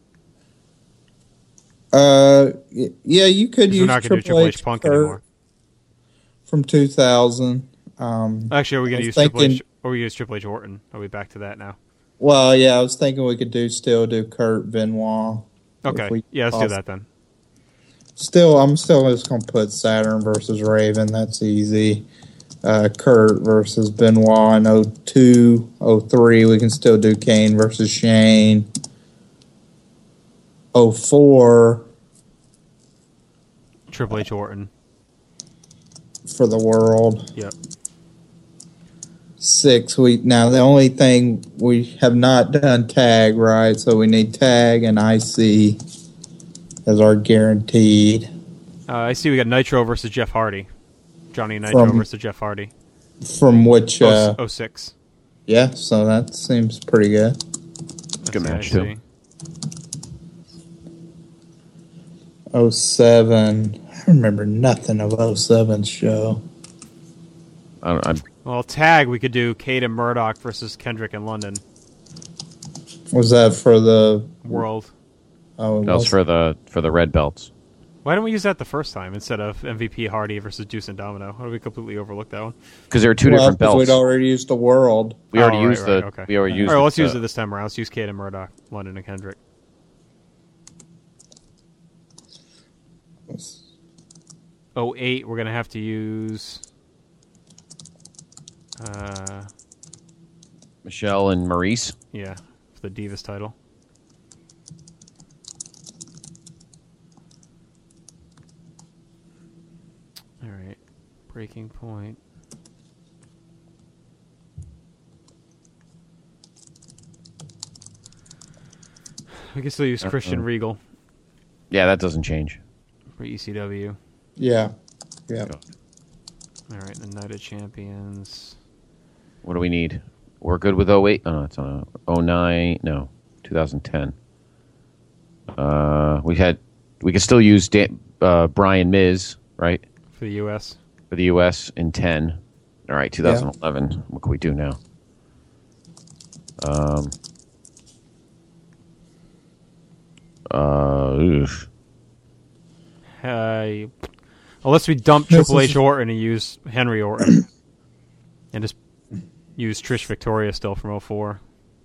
Uh, y- yeah, you could use We're not going to do Triple Triple H H Punk Kurt anymore. from two thousand. Um, Actually, are we I going to was use Triple H? thinking- Or we use Triple H Orton? Are we back to that now? Well, yeah, I was thinking we could do still do Kurt Benoit. if Okay. we Yeah, let's do poss- that then. Still, I'm still just gonna put Saturn versus Raven. That's easy. Uh, Kurt versus Benoit in oh two, oh three. We can still do Kane versus Shane. oh four Triple H Orton. for the world. Yep. Six. We now the only thing we have not done tag, right? So we need tag and I C as our guaranteed. Uh, I see we got Nitro versus Jeff Hardy. Johnny Nitro From- versus Jeff Hardy. From which, uh, oh six. yeah. So that seems pretty good. Good That's match, the I too. C. oh seven. I remember nothing of oh seven's show. I don't, I'm, Well, tag, we could do Kate and Murdoch versus Kendrick in London. Was that for the World. Oh, it that was was for the for the red belts. Why didn't we use that the first time instead of M V P Hardy versus Juice and Domino? Why did we completely overlook that one? Because there are two well, different 'cause belts. We'd already used the world. We already Oh, right, used right, the. okay. We already used. All right, let's the, use it this time around. Let's use Kate and Murdoch, London and Kendrick. Oh eight, we're gonna have to use. Uh, Michelle and Maurice. yeah, for the Divas title. All right, Breaking Point. We can still use Christian Uh-oh. Regal Yeah, that doesn't change. for E C W. Yeah. Yeah. All right, the Night of Champions. What do we need? We're good with oh eight. Oh, no, it's on oh nine. No, twenty ten. Uh, we had. We could still use Dan, uh, Brian Miz, right, For the U S. for the U S in ten. All right, twenty eleven. What can we do now? Um. Uh. oof. Uh, unless we dump This Triple is- H Orton and use Henry Orton. And just use Trish Victoria still from oh four.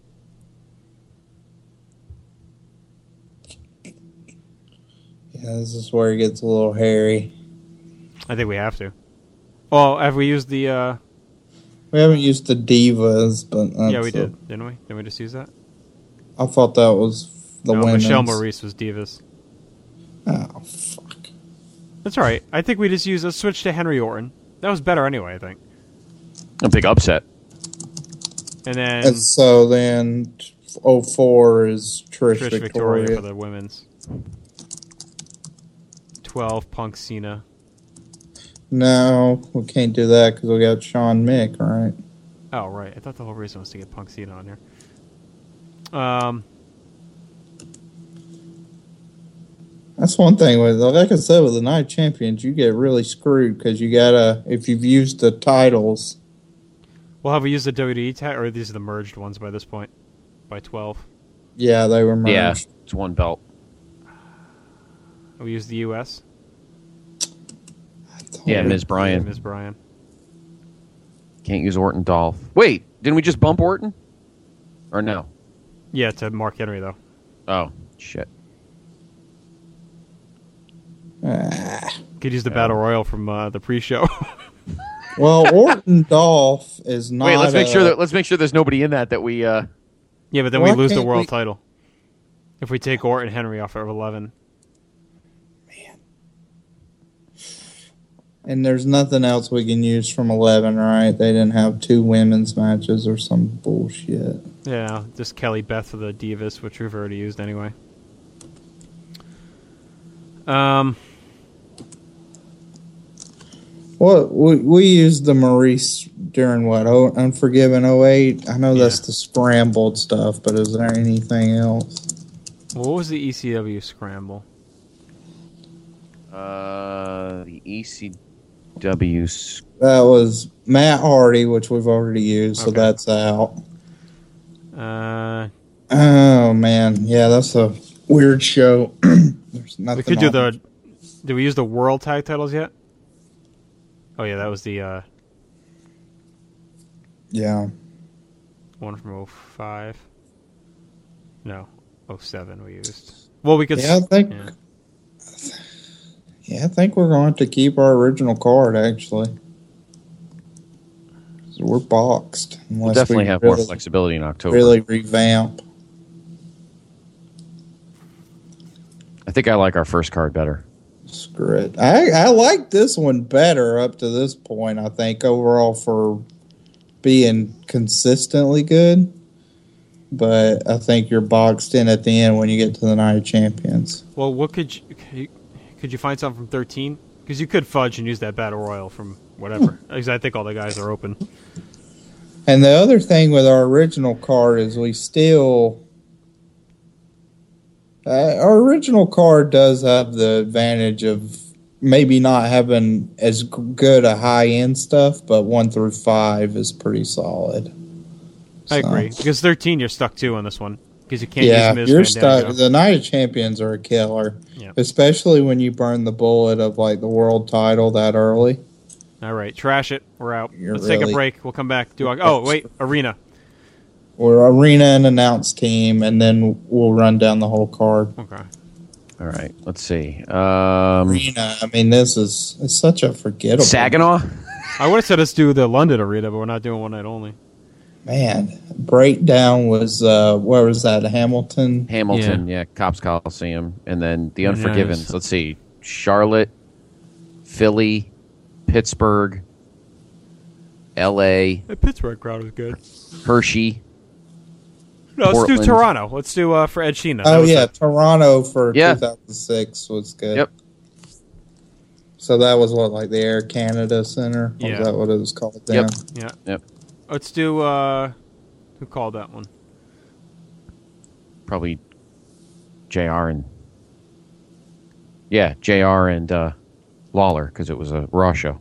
Yeah, this is where it gets a little hairy. I think we have to. Oh, have we used the... Uh, We haven't used the divas, but that's yeah, we a- did, didn't we? Didn't we just use that? I thought that was the no, women's. Michelle Maurice was Divas. Oh, fuck. That's all right. I think we just use a switch to Henry Orton. That was better anyway, I think. A big upset. And then And so then oh four is Trish, Trish Victoria. Victoria for the women's. twelve, Punk Cena. No, we can't do that because we got Sean Mick, right? Oh, right. I thought the whole reason was to get Punk Cena on here. Um, That's one thing with, like I said, with the Night Champions, you get really screwed because you gotta, if you've used the titles, well, have we used the W W E tag, or these are the merged ones by this point? By twelve? yeah, they were merged. Yeah, it's one belt. We used the U S? Yeah, Miz Bryan. Miz Bryan. Can't use Orton Dolph. Wait, didn't we just bump Orton? Or no? Yeah, to Mark Henry, though. Oh, shit. Ah. Could use the Battle Royal from uh, the pre-show. Well, Orton Dolph is not. Wait, let's make a- sure that let's make sure there's nobody in that that we. Uh... yeah, but then Why we lose the can't world we- title. If we take Orton Henry off of eleven. And there's nothing else we can use from eleven, right? They didn't have two women's matches or some bullshit. Yeah, just Kelly Beth for the Divas, which we've already used anyway. Um, What we, we used the Maurice during what? Oh, Unforgiven oh eight? I know that's Yeah. the scrambled stuff, but is there anything else? what was the E C W scramble? Uh, the E C W. s- That was Matt Hardy, which we've already used, so Okay. that's out. Uh, Oh, man. Yeah, that's a weird show. There's nothing we could do on the. Did we use the World Tag Titles yet? Oh yeah, that was the uh, Yeah. one from oh five. No, oh seven we used. Well, we could. Yeah, I s- think. yeah. Yeah, I think we're going to keep our original card, actually. So we're boxed. We'll Unless definitely we have really, more flexibility in October. really revamp. I think I like our first card better. Screw it. I, I like this one better up to this point, I think, overall for being consistently good. But I think you're boxed in at the end when you get to the Night of Champions. Well, what could you, could you could you find something from thirteen? Because you could fudge and use that Battle Royal from whatever. Because I think all the guys are open. And the other thing with our original card is we still... Uh, our original card does have the advantage of maybe not having as g- good a high-end stuff, but one through five is pretty solid. I So, agree. Because thirteen, you're stuck too on this one. Because you can't Yeah, use Miz you're Fandango. stuck. The Night of Champions are a killer, Yeah. especially when you burn the bullet of like the world title that early. All right, trash it. We're out. You're Let's take a really- break. We'll come back. Do I, oh wait, Arena. We're arena and announce team, and then we'll run down the whole card. Okay. All right, let's see. Um, Arena. I mean, this is it's such a forgettable. Saginaw. I would have said let's do the London Arena, but we're not doing one night only. Man, breakdown was uh, where was that? Hamilton. Hamilton, yeah. Cops Coliseum, and then the Who Unforgivens. knows? Let's see, Charlotte, Philly, Pittsburgh, L A, The Pittsburgh crowd is good. Hershey. No, let's Portland. do Toronto. Let's do uh, for Ed Sheeran. That Oh was yeah, it. Toronto for Yeah. two thousand six was good. Yep. So that was what, like the Air Canada Center? Or Yeah. Was that what it was called Yep. then? Yeah. Yep. Let's do. Uh, who called that one? Probably J R and yeah, J R and uh, Lawler because it was a Raw show.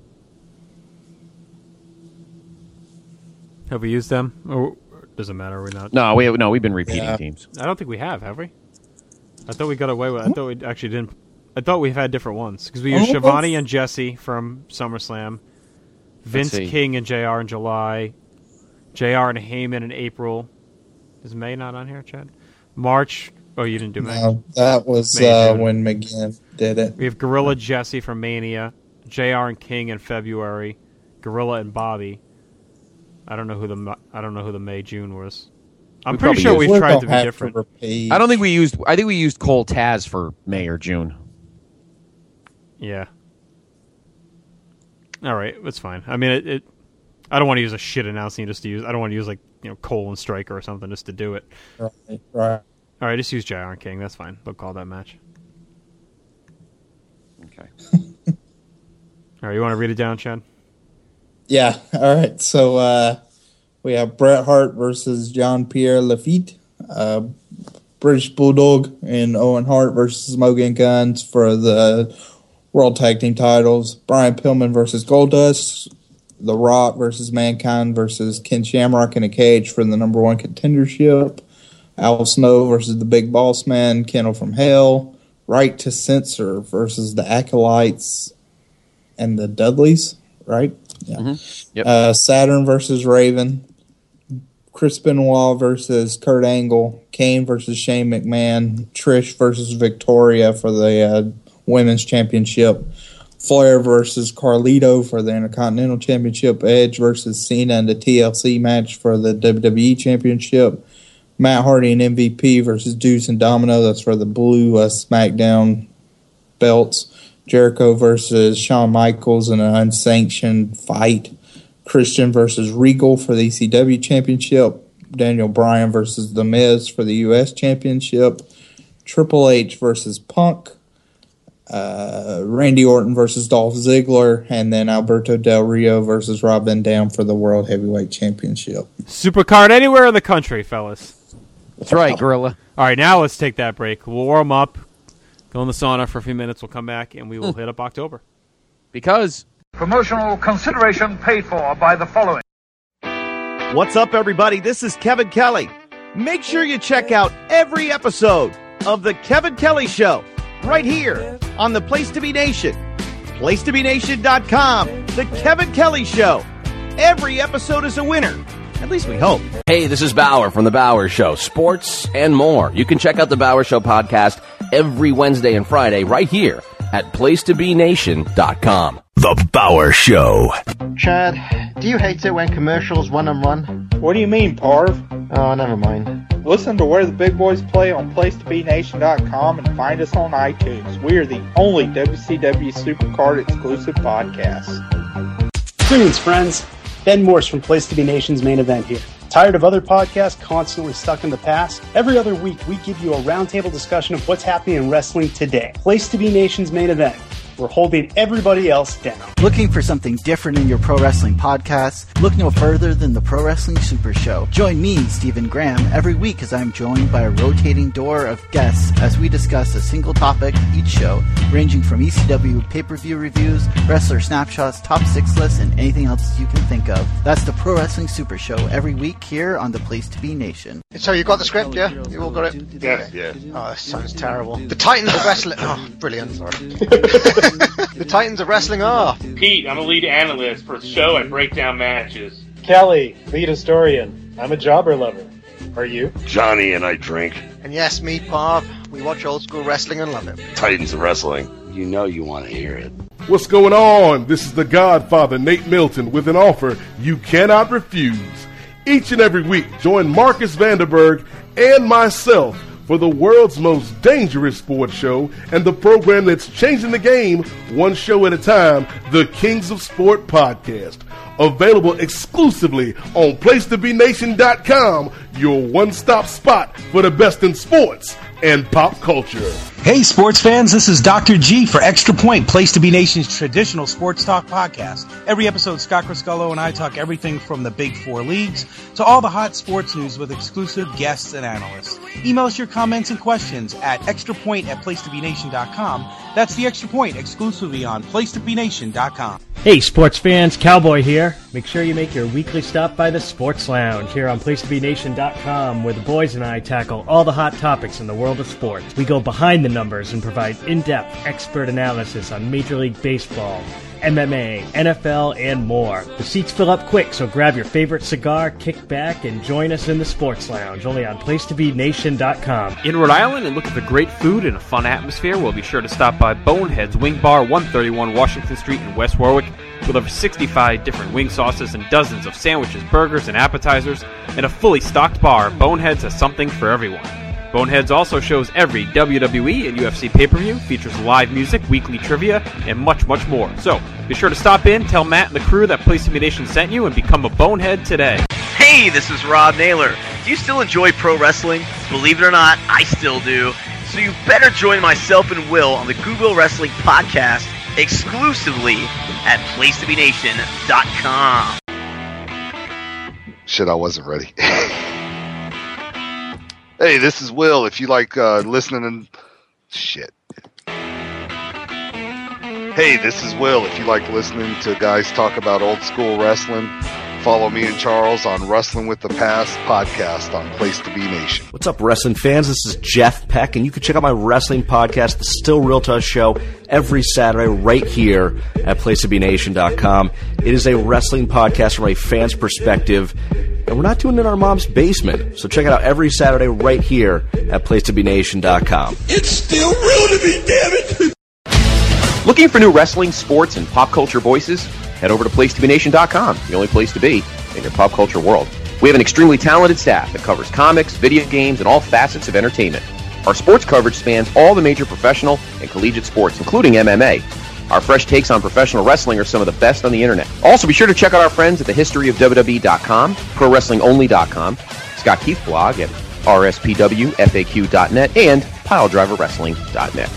Have we used them? Or does it matter? Are we not? No, we no, we've been repeating Yeah. teams. I don't think we have. Have we? I thought we got away with. I thought we actually didn't. I thought we've had different ones because we used Oh, Shivani and Jesse from SummerSlam, Vince see. King and J R in July, J R and Heyman in April. Is May not on here, Chad? March. Oh, you didn't do May. No, that was May, uh, June. when McGinn did it. We have Gorilla Jesse from Mania, J R and King in February, Gorilla and Bobby. I don't know who the Ma- I don't know who the May June was. I'm We pretty probably sure used- we've We're tried gonna to be have different. repeat. I don't think we used. I think we used Cole Taz for May or June. Yeah. All right, that's fine. I mean, it. it I don't want to use a shit announcing just to use. I don't want to use like you know Cole and Striker or something just to do it. Right, right. All right, just use J R and King. That's fine. They'll call that match. Okay. All right, you want to read it down, Chad? Yeah. All right. So uh, we have Bret Hart versus Jean Pierre Lafitte, uh, British Bulldog, and Owen Hart versus Smoking Guns for the World Tag Team titles. Brian Pillman versus Goldust. The Rock versus Mankind versus Ken Shamrock in a cage for the number one contendership. Al Snow versus the Big Boss Man, Kennel from Hell. Right to Censor versus the Acolytes and the Dudleys, right? Yeah. Mm-hmm. Yep. Uh, Saturn versus Raven. Chris Benoit versus Kurt Angle. Kane versus Shane McMahon. Trish versus Victoria for the uh, Women's Championship. Flair versus Carlito for the Intercontinental Championship. Edge versus Cena in the T L C match for the W W E Championship. Matt Hardy and M V P versus Deuce and Domino. That's for the blue uh, SmackDown belts. Jericho versus Shawn Michaels in an unsanctioned fight. Christian versus Regal for the E C W Championship. Daniel Bryan versus The Miz for the U S Championship. Triple H versus Punk. Uh, Randy Orton versus Dolph Ziggler. And then Alberto Del Rio versus Rob Van Dam for the World Heavyweight Championship. Supercard anywhere in the country, fellas. That's right, Gorilla. All right, now let's take that break. We'll warm up, go in the sauna for a few minutes. We'll come back, and we will hit up October. Because... Promotional consideration paid for by the following. What's up, everybody? This is Kevin Kelly. Make sure you check out every episode of The Kevin Kelly Show right here on the Place to Be Nation. place to be nation dot com. The Kevin Kelly Show. Every episode is a winner. At least we hope. Hey, this is Bauer from The Bauer Show. Sports and more. You can check out The Bauer Show podcast every Wednesday and Friday right here at place to be nation dot com. The Bauer Show. Chad, do you hate it when commercials run and run? What do you mean, Parv? Oh, never mind. Listen to Where the Big Boys Play on place to be nation dot com and find us on iTunes. We are the only W C W Supercard exclusive podcast. Greetings, friends. Ben Morse from Place to Be Nation's Main Event here. Tired of other podcasts constantly stuck in the past? Every other week, we give you a roundtable discussion of what's happening in wrestling today. Place to Be Nation's Main Event. We're holding everybody else down. Looking for something different in your pro wrestling podcast? Look no further than the Pro Wrestling Super Show. Join me, Stephen Graham, every week as I'm joined by a rotating door of guests as we discuss a single topic each show, ranging from E C W pay-per-view reviews, wrestler snapshots, top six lists, and anything else you can think of. That's the Pro Wrestling Super Show every week here on the Place to Be Nation. So you got the script, yeah? You all got it? Yeah, yeah. Oh, this sounds terrible. The Titans of Wrestling... Oh, brilliant. The Titans of Wrestling are... Pete, I'm a lead analyst for the show and break down matches. Kelly, lead historian. I'm a jobber lover. Are you? Johnny and I drink. And yes, me, Parv. We watch old school wrestling and love it. Titans of Wrestling. You know you want to hear it. What's going on? This is the Godfather, Nate Milton, with an offer you cannot refuse. Each and every week, join Marcus Vanderberg and myself for the world's most dangerous sports show and the program that's changing the game one show at a time, the Kings of Sport Podcast. Available exclusively on place to be nation dot com, your one-stop spot for the best in sports and pop culture. Hey, sports fans, this is Doctor G for Extra Point, Place to Be Nation's traditional sports talk podcast. Every episode, Scott Criscullo and I talk everything from the big four leagues to all the hot sports news with exclusive guests and analysts. Email us your comments and questions at extrapoint at place to be nation dot com. That's the Extra Point, exclusively on place to be nation dot com. Hey, sports fans, Cowboy here. Make sure you make your weekly stop by the Sports Lounge here on place to be nation dot com, where the boys and I tackle all the hot topics in the world of sports. We go behind the numbers and provide in-depth expert analysis on Major League Baseball, M M A, N F L, and more. The seats fill up quick, so grab your favorite cigar, kick back, and join us in the Sports Lounge, only on place to be nation dot com. In Rhode Island and look for great food and a fun atmosphere, we'll be sure to stop by Bonehead's Wing Bar, one thirty-one Washington Street in West Warwick, with over sixty-five different wing sauces and dozens of sandwiches, burgers, and appetizers. In a fully stocked bar, Bonehead's has something for everyone. Boneheads also shows every W W E and U F C pay-per-view, features live music, weekly trivia, and much, much more. So, be sure to stop in, tell Matt and the crew that Place to Be Nation sent you, and become a Bonehead today. Hey, this is Rob Naylor. Do you still enjoy pro wrestling? Believe it or not, I still do. So you better join myself and Will on the Google Wrestling Podcast exclusively at place to be nation dot com. Shit, I wasn't ready. Hey, this is Will. If you like uh, listening and... Shit. Hey, this is Will. If you like listening to guys talk about old school wrestling, follow me and Charles on Wrestling with the Past podcast on Place to Be Nation. What's up, wrestling fans? This is Jeff Peck, and you can check out my wrestling podcast, The Still Real Tough Show, every Saturday right here at place to be nation dot com. It is a wrestling podcast from a fan's perspective, and we're not doing it in our mom's basement. So check it out every Saturday right here at place to be nation dot com. It's still real to me, damn it! Looking for new wrestling, sports, and pop culture voices? Head over to place to be nation dot com, the only place to be in your pop culture world. We have an extremely talented staff that covers comics, video games, and all facets of entertainment. Our sports coverage spans all the major professional and collegiate sports, including M M A. Our fresh takes on professional wrestling are some of the best on the internet. Also, be sure to check out our friends at the history of W W E dot com, pro wrestling only dot com, Scott Keith blog at R S P W F A Q dot net, and pile driver wrestling dot net.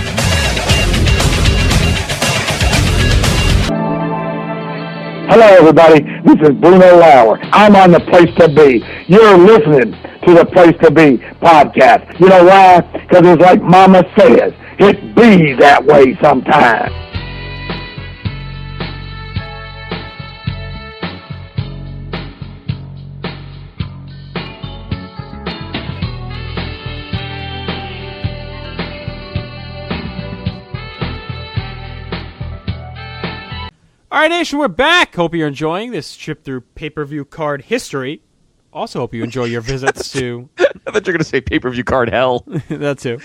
Hello, everybody. This is Bruno Lauer. I'm on the Place to Be. You're listening to the Place to Be podcast. You know why? Because it's like Mama says, it be that way sometimes. All right, Nation, we're back. Hope you're enjoying this trip through pay-per-view card history. Also hope you enjoy your visits to... I thought you were going to say pay-per-view card hell. That too.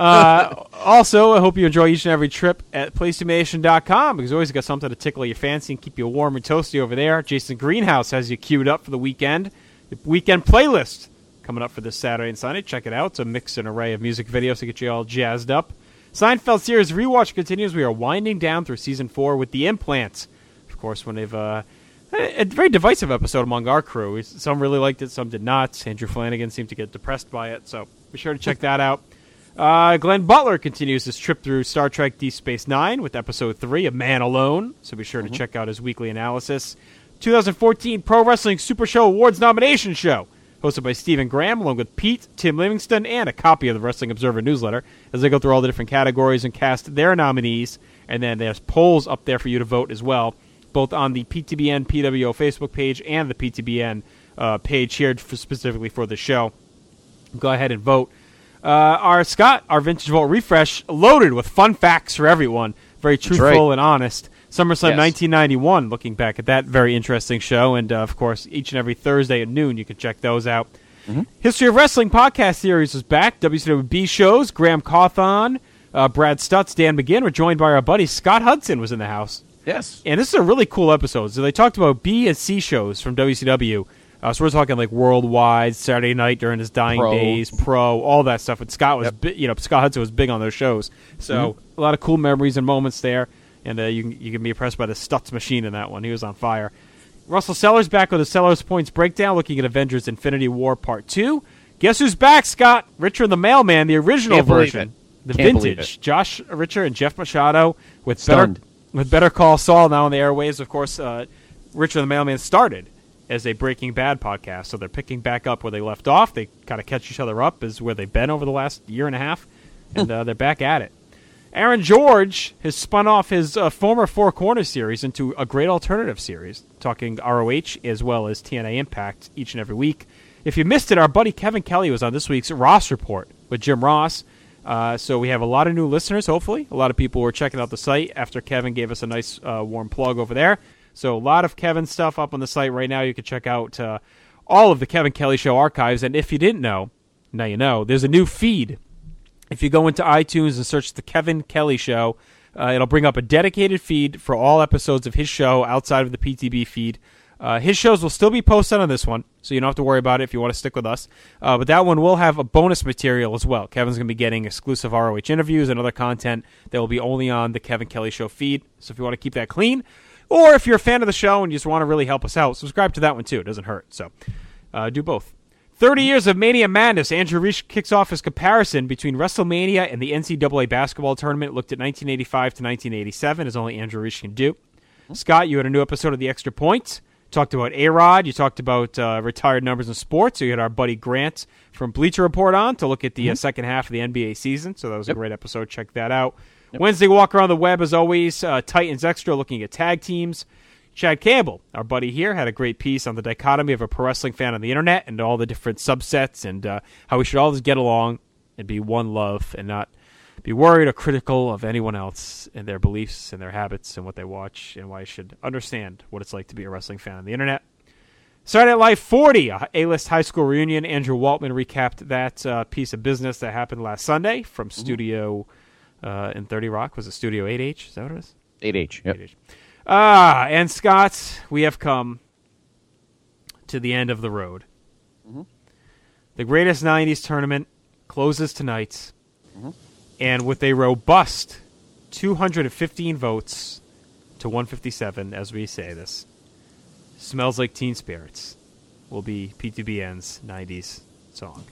Uh, also, I hope you enjoy each and every trip at place to be nation dot com, because we always got something to tickle your fancy and keep you warm and toasty over there. Jason Greenhouse has you queued up for the weekend. The weekend playlist coming up for this Saturday and Sunday. Check it out. It's a mix and array of music videos to get you all jazzed up. Seinfeld series rewatch continues. We are winding down through season four with The Implants. Of course, when they've uh, a very divisive episode among our crew. Some really liked it, some did not. Andrew Flanagan seemed to get depressed by it, so be sure to check that out. Uh, Glenn Butler continues his trip through Star Trek Deep Space Nine with episode three, A Man Alone. So be sure mm-hmm. to check out his weekly analysis. twenty fourteen Pro Wrestling Super Show Awards nomination show, hosted by Stephen Graham, along with Pete, Tim Livingston, and a copy of the Wrestling Observer newsletter, as they go through all the different categories and cast their nominees. And then there's polls up there for you to vote as well, both on the P T B N P W O Facebook page and the P T B N uh, page here for specifically for the show. Go ahead and vote. Uh, our Scott, our Vintage Vault Refresh, loaded with fun facts for everyone. Very truthful right. and honest. SummerSlam yes. nineteen ninety-one, looking back at that very interesting show. And, uh, of course, each and every Thursday at noon, you can check those out. Mm-hmm. History of Wrestling podcast series is back. W C W B shows. Graham Cawthon, uh, Brad Stutz, Dan McGinn were joined by our buddy Scott Hudson was in the house. Yes. And this is a really cool episode. So they talked about B and C shows from W C W. Uh, so we're talking like Worldwide, Saturday Night during his dying Pro. days, Pro, all that stuff. And Scott was, Yep. bi- you know, Scott Hudson was big on those shows. So Mm-hmm. a lot of cool memories and moments there. And uh, you can you can be impressed by the Stutz machine in that one. He was on fire. Russell Sellers back with a Sellers Points breakdown, looking at Avengers: Infinity War Part Two. Guess who's back, Scott? Richard the Mailman, the original Can't believe version, it. the Can't believe vintage. it. Josh Richard and Jeff Machado with Stunned. better with Better Call Saul now on the airwaves. Of course, uh, Richard the Mailman started as a Breaking Bad podcast, so they're picking back up where they left off. They kind of catch each other up as where they've been over the last year and a half, and uh, they're back at it. Aaron George has spun off his uh, former Four Corners series into a great alternative series, talking R O H as well as T N A Impact each and every week. If you missed it, our buddy Kevin Kelly was on this week's Ross Report with Jim Ross. Uh, so we have a lot of new listeners, hopefully. A lot of people were checking out the site after Kevin gave us a nice uh, warm plug over there. So a lot of Kevin stuff up on the site right now. You can check out uh, all of the Kevin Kelly Show archives. And if you didn't know, now you know, there's a new feed. If you go into iTunes and search the Kevin Kelly Show, uh, it'll bring up a dedicated feed for all episodes of his show outside of the P T B feed. Uh, his shows will still be posted on this one, so you don't have to worry about it if you want to stick with us. Uh, but that one will have a bonus material as well. Kevin's going to be getting exclusive R O H interviews and other content that will be only on the Kevin Kelly Show feed. So if you want to keep that clean, or if you're a fan of the show and you just want to really help us out, subscribe to that one too. It doesn't hurt. So uh, do both. thirty years of Mania Madness. Andrew Reich kicks off his comparison between WrestleMania and the N C double A basketball tournament. Looked at nineteen eighty-five to nineteen eighty-seven, as only Andrew Reich can do. Mm-hmm. Scott, you had a new episode of The Extra Point. Talked about A-Rod. You talked about uh, retired numbers in sports. So you had our buddy Grant from Bleacher Report on to look at the mm-hmm. uh, second half of the N B A season. So that was yep. a great episode. Check that out. Yep. Wednesday walk around the web, as always. Uh, Titans Extra looking at tag teams. Chad Campbell, our buddy here, had a great piece on the dichotomy of a pro wrestling fan on the internet and all the different subsets and uh, how we should all just get along and be one love and not be worried or critical of anyone else and their beliefs and their habits and what they watch, and why you should understand what it's like to be a wrestling fan on the internet. Saturday Night Live forty, a A-list high school reunion. Andrew Waltman recapped that uh, piece of business that happened last Sunday from Studio uh, in thirty Rock. Was it Studio eight H? Is that what it is? eight H, yep. eight H. Ah, and Scott, we have come to the end of the road. Mm-hmm. The greatest nineties tournament closes tonight. Mm-hmm. And with a robust two hundred fifteen votes to one fifty-seven, as we say this, Smells Like Teen Spirits will be P two B N's nineties song.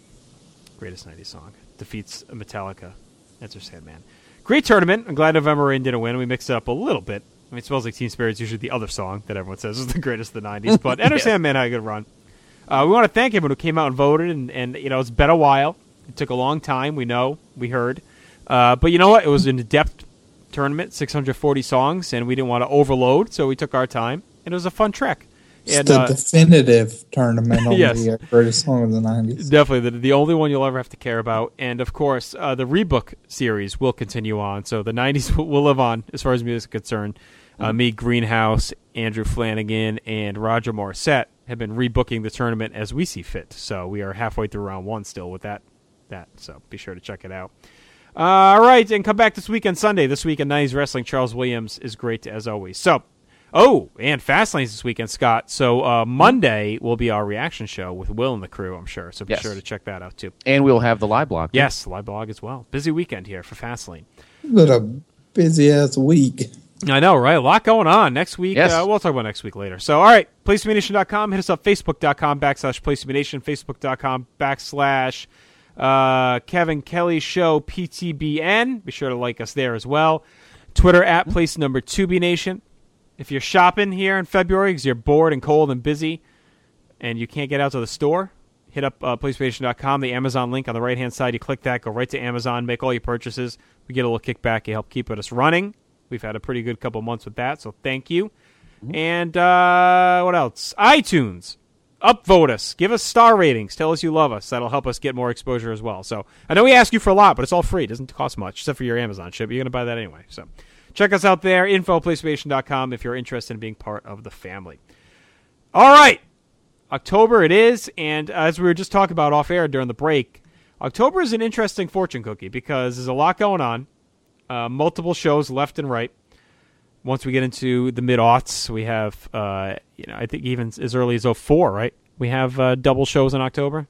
Greatest nineties song. Defeats Metallica. Enter Sandman. Great tournament. I'm glad November Rain didn't win. We mixed it up a little bit. I mean, Smells Like Teen Spirit is usually the other song that everyone says is the greatest of the nineties. But Enter Yeah. Sandman had a good run. Uh, we want to thank everyone who came out and voted. And, and, you know, it's been a while. It took a long time. We know. We heard. Uh, but you know what? It was an in-depth tournament, six hundred forty songs, and we didn't want to overload, so we took our time. And it was a fun trek. It's And, the uh, definitive tournament on Yes. the uh, greatest song of the nineties. Definitely, the, the only one you'll ever have to care about. And, of course, uh, the Rebook series will continue on. So the nineties will, will live on as far as music is concerned. Uh, me, Greenhouse, Andrew Flanagan, and Roger Morissette have been rebooking the tournament as we see fit. So we are halfway through round one still with that. that. So be sure to check it out. Uh, all right, and come back this weekend, Sunday. This week in nineties Wrestling, Charles Williams is great as always. So, oh, and Fastlane's this weekend, Scott. So uh, Monday will be our reaction show with Will and the crew, I'm sure. So be Yes. sure to check that out, too. And we'll have the live blog. Yes, live blog as well. Busy weekend here for Fastlane. But a busy-ass week. I know, right? A lot going on next week. Yes. Uh, we'll talk about next week later. So, all right, place to be nation dot com. Hit us up, facebook.com backslash placetobenation, facebook.com backslash uh, Kevin Kelly Show P T B N. Be sure to like us there as well. Twitter at place number two B Nation. If you're shopping here in February because you're bored and cold and busy and you can't get out to the store, hit up uh, place to be nation dot com, the Amazon link on the right-hand side. You click that, go right to Amazon, make all your purchases. We get a little kickback. You help keep us running. We've had a pretty good couple months with that, so thank you. Mm-hmm. And uh, what else? iTunes. Upvote us. Give us star ratings. Tell us you love us. That'll help us get more exposure as well. So I know we ask you for a lot, but it's all free. It doesn't cost much, except for your Amazon ship. You're going to buy that anyway. So check us out there, info place station dot com, if you're interested in being part of the family. All right. October it is, and as we were just talking about off-air during the break, October is an interesting fortune cookie because there's a lot going on. Uh, multiple shows left and right. Once we get into the mid-aughts, we have, uh, you know, I think even as early as oh four, right? We have uh, double shows in October.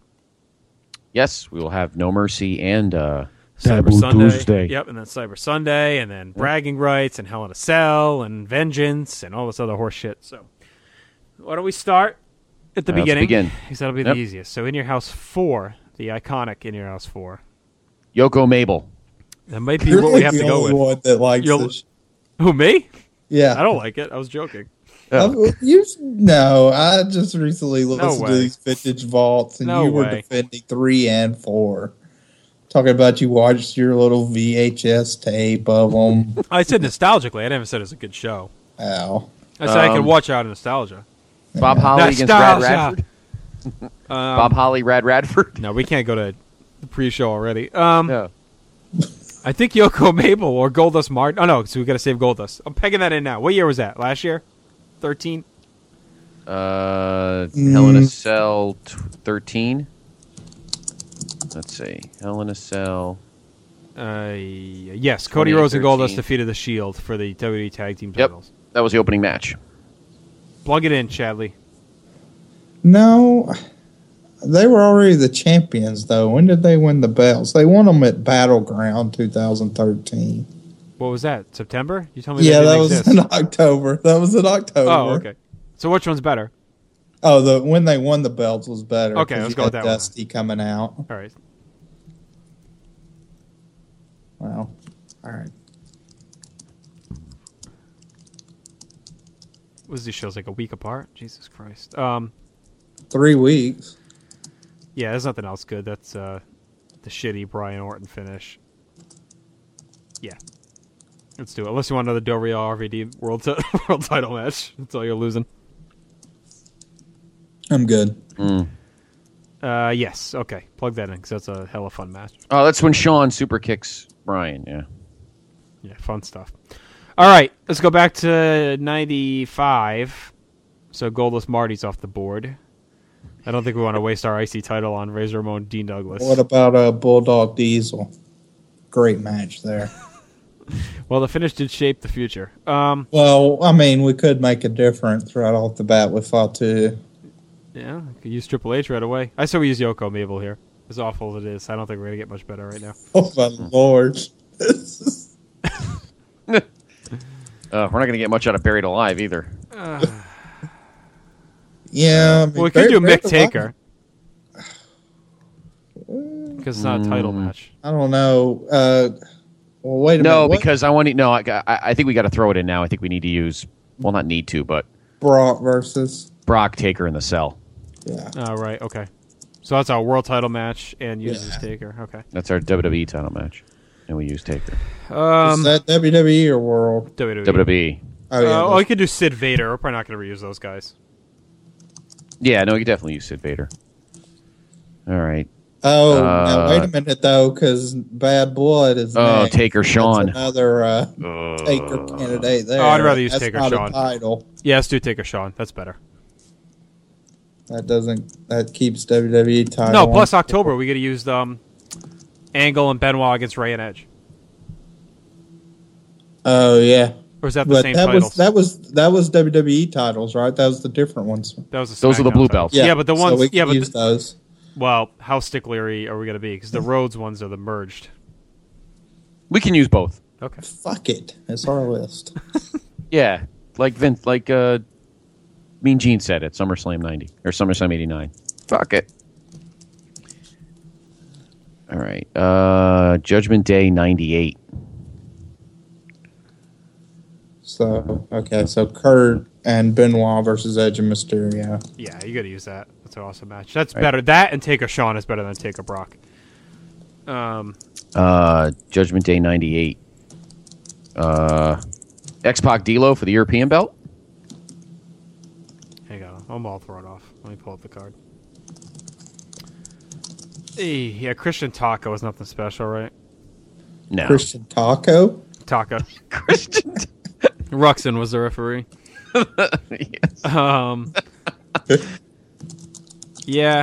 Yes, we will have No Mercy and uh, Cyber Taboo Sunday. Tuesday. Yep, and then Cyber Sunday, and then Bragging Rights, and Hell in a Cell, and Vengeance, and all this other horse shit. So, why don't we start at the Let's beginning? begin. Because that'll be Yep. the easiest. So, In Your House four, the iconic In Your House four. Yoko Mabel. That might be You're what we like have the to go only with. one that likes You'll- this. Who, me? Yeah. I don't like it. I was joking. Uh, You no, I just recently listened to way. these vintage vaults, and No you were way. defending three and four. Talking about you watched your little V H S tape of them. I said nostalgically. I never said it was a good show. Ow. I said I could Um, watch out of nostalgia. Bob Holly against Rad Nostalgia. Radford. Um, Bob Holly, Rad Radford. No, we can't go to the pre-show already. Um, No. I think Yoko Mabel or Goldust Martin. Oh, no, so we got to save Goldust. I'm pegging that in now. What year was that? Last year? thirteen? Uh, Hell in a Cell t- thirteen. Let's see. Hell in a Cell. Uh, yes, Cody Rhodes and Goldust defeated the Shield for the W W E Tag Team Yep. titles. That was the opening match. Plug it in, Chadley. No, they were already the champions, though. When did they win the belts? They won them at Battleground twenty thirteen. What was that? September? You told me Yeah, that, that didn't was exist. in October. That was in October. Oh, okay. So which one's better? Oh, the when they won the belts was better. Okay, 'cause let's you go with had that one. Dusty coming out. All right. Well, all right. Was these shows like a week apart? Jesus Christ. Um, Three weeks. yeah, there's nothing else good. That's uh, the shitty Brian Orton finish. Yeah. Let's do it. Unless you want another Del Rio R V D world, t- world title match. That's all you're losing. I'm good. Mm. Uh, yes. Okay. Plug that in because that's a hella fun match. Oh, that's when Sean super kicks Brian. Yeah. Yeah, fun stuff. All right, let's go back to ninety-five. So Goldust Marty's off the board. I don't think we want to waste our I C title on Razor Ramon Dean Douglas. What about uh, Bulldog Diesel? Great match there. Well, the finish did shape the future. Um, Well, I mean, we could make a difference right off the bat with Fatu. yeah, could use Triple H right away. I say we use Yoko Mabel here. As awful as it is, I don't think we're gonna get much better right now. Oh my lord! uh, we're not going to get much out of Buried Alive either. Uh, yeah, I mean, well, we could Buried- do Mick Buried Alive- Taker because it's not a title Mm, match. I don't know. Uh, well, wait a No, minute. What? because I want to. No, I, I, I think we got to throw it in now. I think we need to use. Well, not need to, but Brock versus Brock Taker in the cell. Yeah. Oh, right. Okay. So that's our world title match and uses Taker. Okay. That's our W W E title match, and we use Taker. Um, Is that W W E or World? W W E. W W E. Oh yeah. Uh, oh, you could do Sid Vader. We're probably not going to reuse those guys. Yeah, no, you definitely use Sid Vader. All right. Oh, Uh, now wait a minute though, because Bad Blood is Oh, next. Taker That's Shawn. another uh, Uh, Taker candidate there. Oh, I'd rather use That's Taker not Shawn. a title. Yeah, let's do Taker Shawn. That's better. That doesn't. That keeps W W E title. No, on. plus October we got to use um, Angle and Benoit against Ray and Edge. Oh yeah. Or is that the But same that titles? was that was that was W W E titles, right? That was the different ones. That was the Those are the SmackDown blue titles. belts. Yeah, Yeah, but the so ones. we can yeah, but use the- those. Well, how sticklery are we going to be? Because the Rhodes ones are the merged. We can use both. Okay. Fuck it. It's our list. Yeah, like Vince, like uh, Mean Gene said at SummerSlam ninety or SummerSlam eighty-nine. Fuck it. All right. Uh, Judgment Day ninety-eight. So okay, so Kurt and Benoit versus Edge and Mysterio. Yeah, you got to use that. That's an awesome match. That's Right. better. That and Taker Shawn is better than Taker Brock. Um, Uh, Judgment Day ninety-eight. Uh, X-Pac D'Lo for the European belt. hang on, I'm all thrown off. Let me pull up the card. Hey, yeah, Christian Taco is nothing special, right? No. Christian Taco. Taco. Christian. Ruxin was the referee. Yes. Um. Yeah.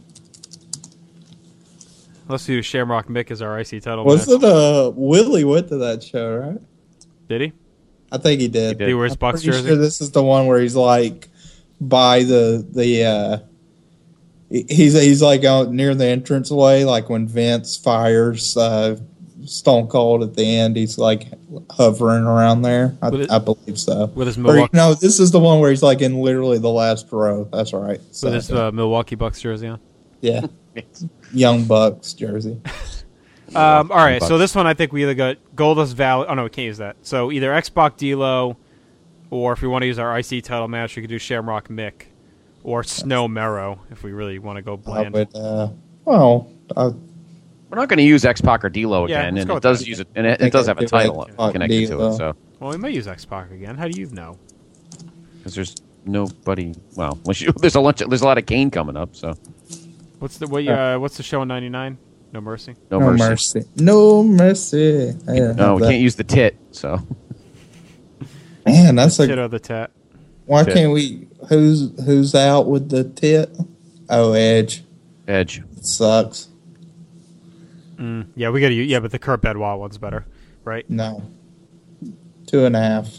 Let's do Shamrock Mick as our I C title Was match. it uh Willie went to that show, right? Did he? I think he did. Did he wear his I'm Bucks pretty jersey? sure this is the one where he's like by the the uh he- he's he's like out near the entranceway, like when Vince fires uh Stone Cold at the end, he's like hovering around there. I, With it- I believe so. with his Or, Milwaukee- no, this is the one where he's like in literally the last row. That's right. So, With his uh, Milwaukee Bucks jersey on. yeah, Young Bucks jersey. Um, all right, Bucks. so this one I think we either got Goldust Valley. Oh no, we can't use that. So either X-Pac D'Lo, or if we want to use our I C title match, we could do Shamrock Mick, or Snow Merrow if we really want to go I bland. would, uh, well, I, We're not going to use X-Pac or D'Lo Yeah, again, let's and go it with does that. use it, and it, I it does think have a I'd do title X-Pac connected to D'Lo. it. So Well, we may use X-Pac again. How do you know? because there's nobody. Well, unless you, there's a lunch, there's a lot of Kane coming up. So What's the what? Uh, what's the show in ninety-nine? No Mercy. no, no mercy. mercy. No mercy. I didn't No, have we that. can't use the tit. So Man, that's Tit a. or the tat. Why tit. can't we? Who's who's out with the tit? Oh, Edge. Edge. It sucks. Mm, yeah, we got to use. Yeah, but the Kurt Benoit one's better, right? No. Two and a half.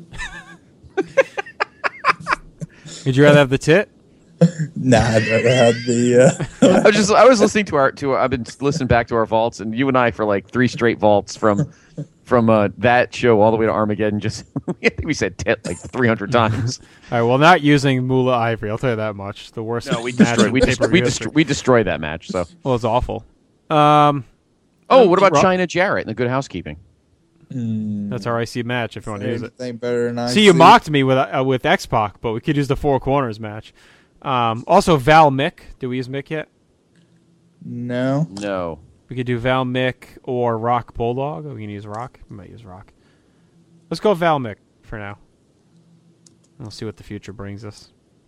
Would you rather have the tit? Nah, I'd rather have the. Uh, I was just I was listening to our to our, I've been listening back to our vaults, and you and I for like three straight vaults from from uh, that show all the way to Armageddon. Just I think we said tit like three hundred times. All right, well, not using Moolah Ivory. I'll tell you that much. The worst. No, we match destroyed in we, dest- pay-per-view we, history. dest- we destroyed that match. So Well, it's awful. Um, oh, what about Ro- China Jarrett and the Good Housekeeping? That's our I C match if you want to use it. anything better than I See, you mocked me with uh, with X-Pac, but we could use the Four Corners match. Um, also, Val Mick. Did we use Mick yet? No. No. We could do Val Mick or Rock Bulldog. We can use Rock. We might use Rock. Let's go Val Mick for now. We'll see what the future brings us.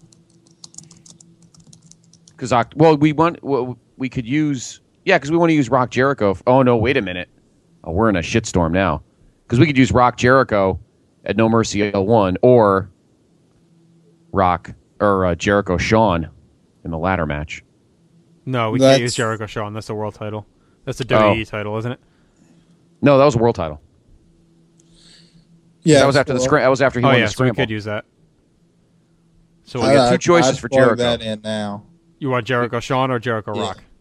Because well, we want well, we could use yeah, because we want to use Rock Jericho. f- Oh no, wait a minute. Oh, we're in a shitstorm now. Because we could use Rock Jericho at No Mercy L one or Rock or uh, Jericho Shawn in the ladder match. No, we That's- can't use Jericho Shawn. That's the world title. That's the W W E Oh. title, isn't it? No, that was a world title. Yeah, that was after the well, scram- That was after he Oh won yeah, the so we scramble. could use that. So we we got got two choices I'd for plug Jericho. that in now. You want Jericho Shawn or Jericho Yeah. Rock?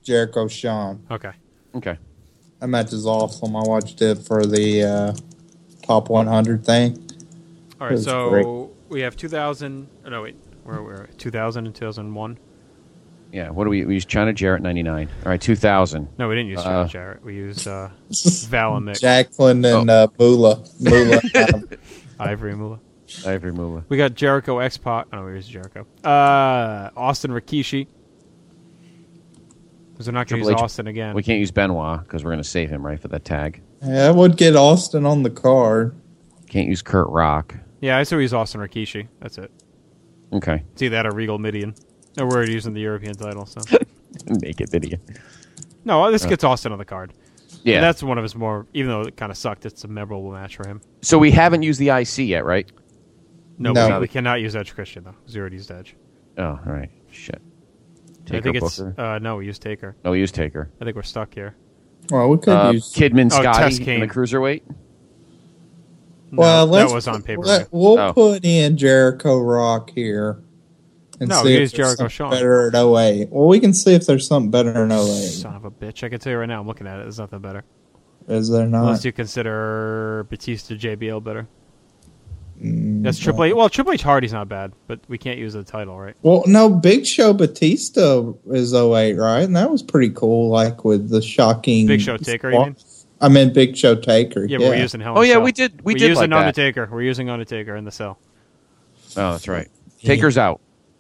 Jericho Shawn. Okay. Okay. That match is awesome. I watched it for the uh, top one hundred thing. All right, so great. We have two thousand. Oh, no, wait. Where were we? two thousand and two thousand one? Yeah, what do we, we use? China Jarrett, ninety-nine. All right, two thousand. No, we didn't use China uh, Jarrett. We used uh, Val and Mick. Jacqueline and oh. uh, Moolah. Moolah. Ivory Moolah. Ivory Moolah. We got Jericho, X-Pac. Oh, we used Jericho. Uh, Austin Rikishi. Because we're not going to use Austin again. We can't use Benoit because we're going to save him, right, for that tag. Yeah, I would get Austin on the card. Can't use Kurt Rock. Yeah, I say we use Austin Rikishi. That's it. Okay. It's either that or Regal Midian. No, we're already using the European title, so. Make it Midian. No, this gets Austin on the card. Yeah. And that's one of his more, even though it kind of sucked, it's a memorable match for him. So we haven't used the I C yet, right? No, no. We, we cannot use Edge Christian, though. We already used Edge. Oh, all right. Shit. Taker, I think it's, uh, no, we used Taker. No, we used Taker. I think we're stuck here. Well, we could uh, use... Kidman, oh, Scotty, in the Cruiserweight? No, well, let's, that was on paper. Let, we'll oh. put in Jericho Rock here. And no, see we if use Jericho Shawn. Better at oh eight. Well, we can see if there's something better in oh eight. Son of a bitch. I can tell you right now, I'm looking at it. There's nothing better. Is there not? Unless you consider Batista J B L better. Mm, That's Triple H. Well, Triple H Hardy's not bad, but we can't use the title, right? Well, no, Big Show Batista is oh eight, right? And that was pretty cool, like with the shocking... Big Show Taker, you mean? I meant Big Show Taker. Yeah, yeah. but we're using Hell in Oh, a yeah, Cell. we did. We we're did using like that. Undertaker. We're using Undertaker in the cell. Oh, that's right. Taker's out.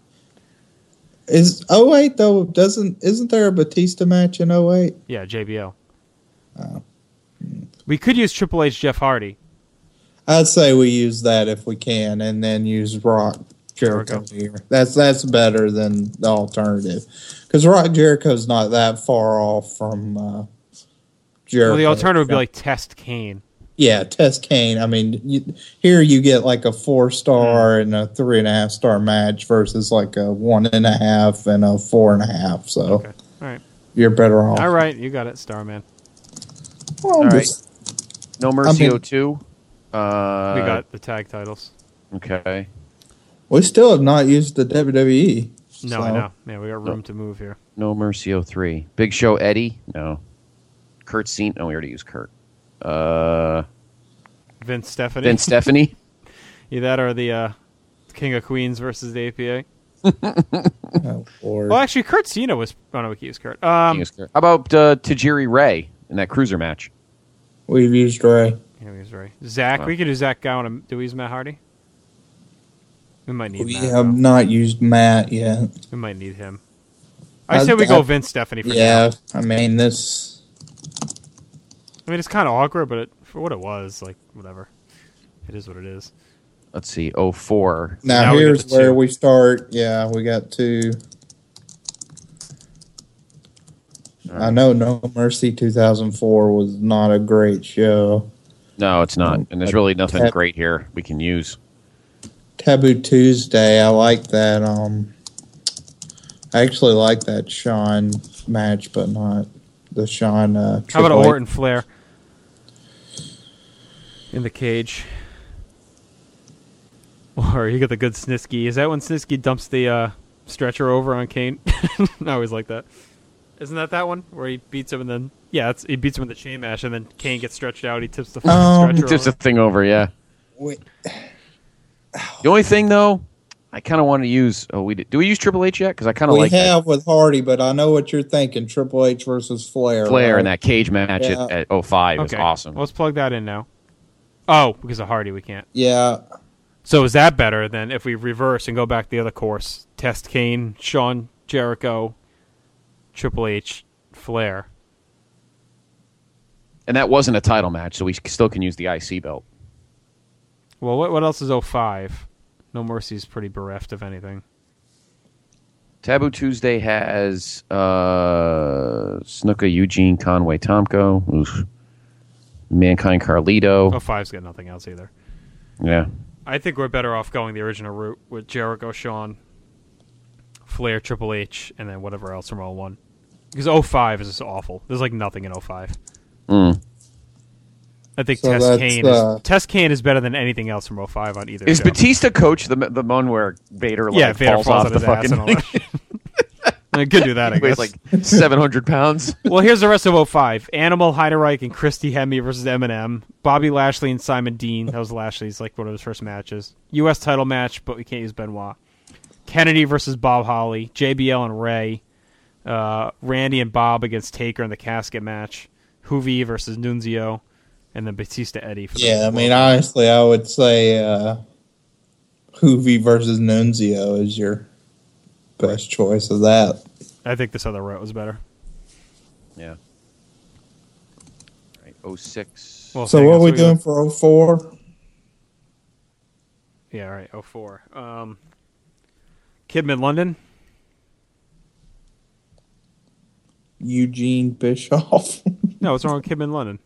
Is oh eight though? Doesn't isn't there a Batista match in oh eight? Yeah, J B L. Oh. We could use Triple H Jeff Hardy. I'd say we use that if we can, and then use Rock Jericho, Jericho. here. That's that's better than the alternative, because Rock Jericho's not that far off from uh, Jericho. Well, the alternative would be like Test Kane. Yeah, Test Kane. I mean, you, here you get like a four star mm. and a three and a half star match versus like a one and a half and a four and a half. So, okay. All right, you're better off. All right, you got it, Starman. Well, All just, right. No Mercy I mean, oh two. Uh, we got the tag titles. Okay. We still have not used the W W E. No, so. I know. Yeah, we got room no. to move here. No Mercy oh three. Big Show Eddie? No. Kurt Cena? No, we already used Kurt. Uh, Vince Stephanie. Vince Stephanie? Either that or the uh, King of Queens versus the A P A. oh, Lord. Well, actually, Kurt Cena was... Oh, no, we can use Kurt. Um, King Kurt. How about uh, Tajiri Ray in that cruiser match? We've used Ray. Yeah, we used Ray. Zach. Wow. We could do Zach Gowen. Do we use Matt Hardy? We might need we Matt. We have though. not used Matt yet. We might need him. I, I say we I, go Vince Stephanie for yeah, now. I mean, this... I mean, it's kind of awkward, but it, for what it was, like, whatever. It is what it is. Let's see, oh four. Now, now here's we where two. we start. Yeah, we got two. Right. I know No Mercy two thousand four was not a great show. No, it's not. And there's really nothing Tab- great here we can use. Taboo Tuesday, I like that. Um, I actually like that Shawn match, but not the Shawn. Uh, How about a Orton Flair in the cage? Or you got the good Snitsky. Is that when Snitsky dumps the uh, stretcher over on Kane? I always like that. Isn't that that one where he beats him and then yeah, it's, he beats him with the chain mash and then Kane gets stretched out. He tips the um, stretcher. Tips over. the thing over, yeah. Wait. The only thing though, I kind of want to use. Oh, we did. Do we use Triple H yet? Because I kind of like. We have that. with Hardy, but I know what you're thinking. Triple H versus Flair. Flair right? in that cage match yeah. at, at oh five okay. is awesome. Well, let's plug that in now. Oh, because of Hardy, we can't. Yeah. So is that better than if we reverse and go back the other course? Test Kane, Shawn, Jericho, Triple H, Flair. And that wasn't a title match, so we still can use the I C belt. Well, what what else is oh five? No Mercy's pretty bereft of anything. Taboo Tuesday has uh, Snuka, Eugene, Conway, Tomko. Oof. Mankind, Carlito. oh five's got nothing else either. Yeah. I think we're better off going the original route with Jericho, Shawn, Flair, Triple H, and then whatever else from oh one. Because oh five is just awful. There's like nothing in oh five. Mm. I think so Test Kane uh, is Test Kane is better than anything else from oh five on either. Is show. Batista coach the the one where Vader like yeah, Vader falls, falls off on the his fucking ass and all that. I could do that, I He weighs guess. like seven hundred pounds. Well, here's the rest of oh five. Animal, Heiderreich, and Christy Hemme versus Eminem. Bobby Lashley and Simon Dean. That was Lashley's like one of his first matches. U S title match, but we can't use Benoit. Kennedy versus Bob Holly. J B L and Ray. Uh, Randy and Bob against Taker in the casket match. Hoovy versus Nunzio. And then Batista Eddie. For the Yeah, I mean, honestly, I would say uh, Hoovy versus Nunzio is your best choice of that. I think this other route was better. Yeah. All right, oh six. Well, So hang what on, are we we doing got- for oh four? Yeah, all right, oh four. Um, Kidman London. Eugene Bischoff. No, what's wrong with Kidman London?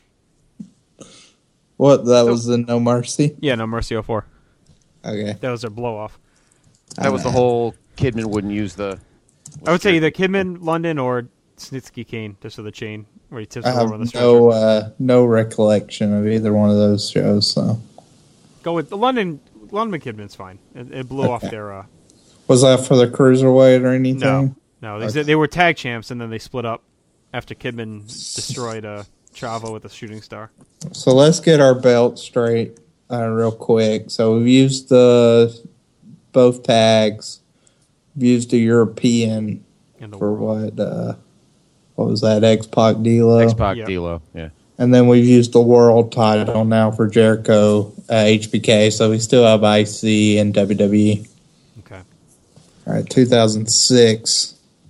What, that was the No Mercy? Yeah, No Mercy oh four. Okay. That was their blow-off. That was the whole Kidman wouldn't use the... I would say either Kidman, London, or Snitsky Kane, just with the chain, where he tips I over have on the stretcher. no, uh, no recollection of either one of those shows, so... Go with the London. London Kidman's fine. It, it blew off their... Uh, Was that for the Cruiserweight or anything? no, no. They, Okay. said they were tag champs, and then they split up after Kidman destroyed uh, Chavo with a shooting star. So let's get our belt straight uh, real quick. So we've used the both tags. We've used the European for what? Uh, what was that? X-Pac D'Lo. X-Pac D'Lo, yeah. And then we've used the world title now for Jericho uh, H B K. So we still have I C and W W E. Okay. All right, two thousand six.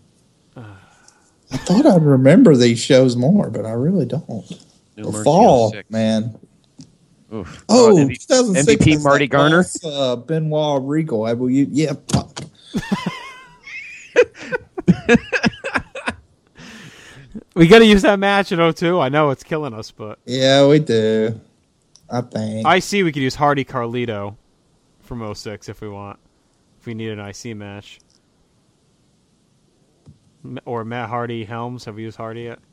I thought I'd remember these shows more, but I really don't. No The Mercy fall, oh six. man. Oof. Oh, M V- two thousand six. M V P that's Marty that Garner. last, Uh, Benoit Regal. I will you. Yeah, fuck. We got to use that match in oh two. I know it's killing us, but Yeah, we do. I think. I C we could use Hardy Carlito from oh six if we want. If we need an I C match. M- Or Matt Hardy Helms. Have we used Hardy yet?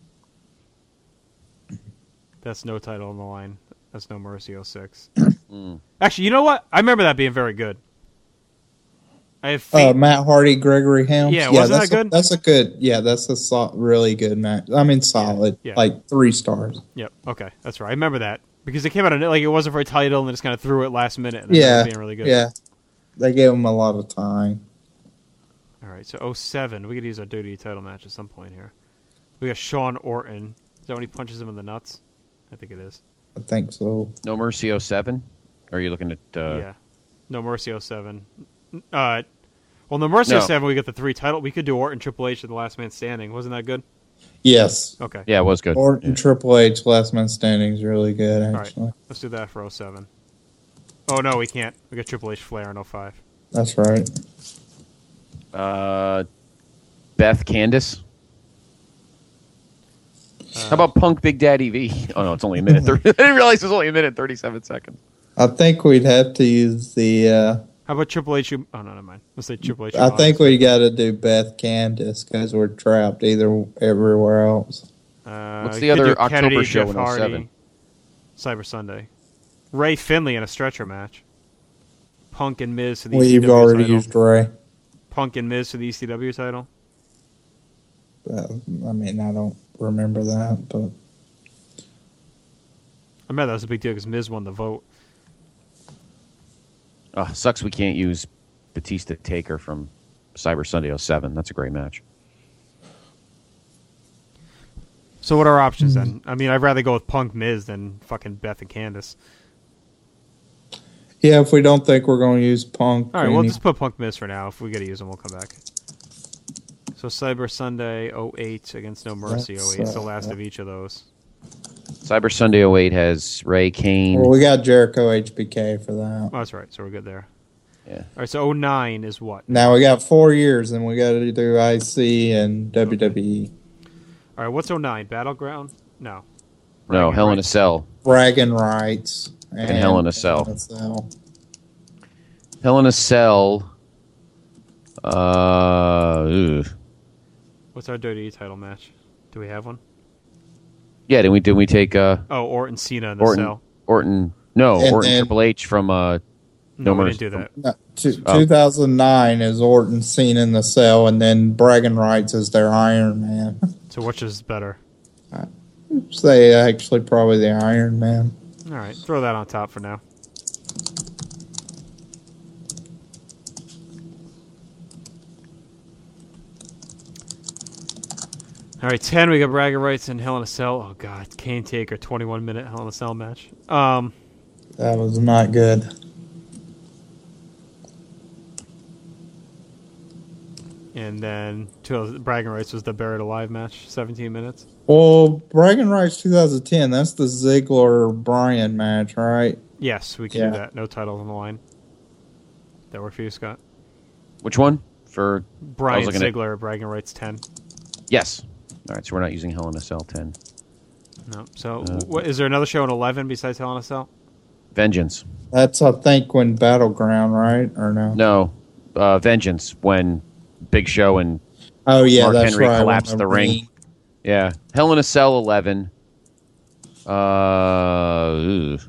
That's no title on the line. That's No Mercy oh six. Mm. Actually, you know what? I remember that being very good. I have Uh, faith. Matt Hardy, Gregory Helms. Yeah, wasn't that's that a- good? that's a good. Yeah, that's a so, really good match. I mean, solid. Yeah. Like three stars. Yep. Okay, that's right. I remember that because it came out of, like it wasn't for a title and they just kind of threw it last minute. And it ended Yeah, up being really good. yeah. They gave him a lot of time. All right, so oh seven. We could use our W W E title match at some point here. We got Sean Orton. Is that when he punches him in the nuts? I think it is. I think so. No Mercy oh seven? Or are you looking at... Uh, Yeah. No Mercy oh seven. Uh, well, No Mercy No. oh seven, we got the three title. We could do Orton Triple H to the Last Man Standing. Wasn't that good? Yes. Okay. Yeah, it was good. Orton Triple H Last Man Standing is really good. All Actually, right, let's do that for oh seven. Oh, no, we can't. We got Triple H Flair in oh five. that's right. Uh, Beth Candice? How about Punk Big Daddy V? Oh, no, it's only a minute. thirty I didn't realize it was only a minute and thirty-seven seconds. I think we'd have to use the. Uh, How about Triple H? Oh, no, never mind. Let's say Triple H. I think we got to do Beth Candice because we're trapped either everywhere else. Uh, What's you the could other do Kennedy, October show Jeff in oh Hardy, seven? Cyber Sunday. Ray Finley in a stretcher match. Punk and Miz for the E C We've W already title. used Ray. Punk and Miz for the E C W title. Uh, I mean, I don't remember that, but I mean, that was a big deal because Miz won the vote. Oh, sucks we can't use Batista Taker from Cyber Sunday oh seven. That's a great match. So what are our options then? I mean, I'd rather go with Punk Miz than fucking Beth and Candice. yeah, if we don't think we're going to use Punk, All right, we'll any- just put Punk Miz for now. If we got to use them, we'll come back. So Cyber Sunday oh eight against No Mercy That's, oh eight. It's the uh, last of each of those. Cyber Sunday oh eight has Ray Kane. well, we got Jericho H B K for that. Oh, that's right. So we're good there. Yeah. All right, so oh nine is what? Now we got four years, and we got to do I C and W W E. All right, what's oh nine? Battleground? No. No, Bragging Hell in a rights. Cell. Bragging Rights and, And Hell in a Cell. Hell in a Cell. Hell in a Cell. Uh, ugh. What's our W W E title match? Do we have one? Yeah, did we did we take uh Oh, Orton Cena in the Orton cell. Orton no And Orton then- Triple H from uh No, we Mercy. didn't do that. No, two, Oh. two thousand nine is Orton, Cena in the cell, and then Bragging Rights is their Iron Man. So which is better? Say actually probably the Iron Man. All right, throw that on top for now. All right, ten. We got Bragging Rights and Hell in a Cell. Oh God, Kane Taker, twenty-one minute Hell in a Cell match. Um, That was not good. and then two, Bragging Rights was the Buried Alive match, seventeen minutes. Well, Bragging Rights twenty ten, that's the Ziggler-Bryan match, right? Yes, we can Yeah. do that. No titles on the line. That work for you, Scott? Which one? For I Brian was looking at- Ziggler, Bragging Rights ten. Yes. All right, so we're not using Hell in a Cell ten. No. So, Uh, what, is there another show in eleven besides Hell in a Cell? Vengeance. That's, I think, when Battleground, right? Or no? No, uh, Vengeance, when Big Show and Oh, yeah, Mark that's Henry right. collapsed when the ring. ring- Yeah. Hell in a Cell eleven. Uh, ugh.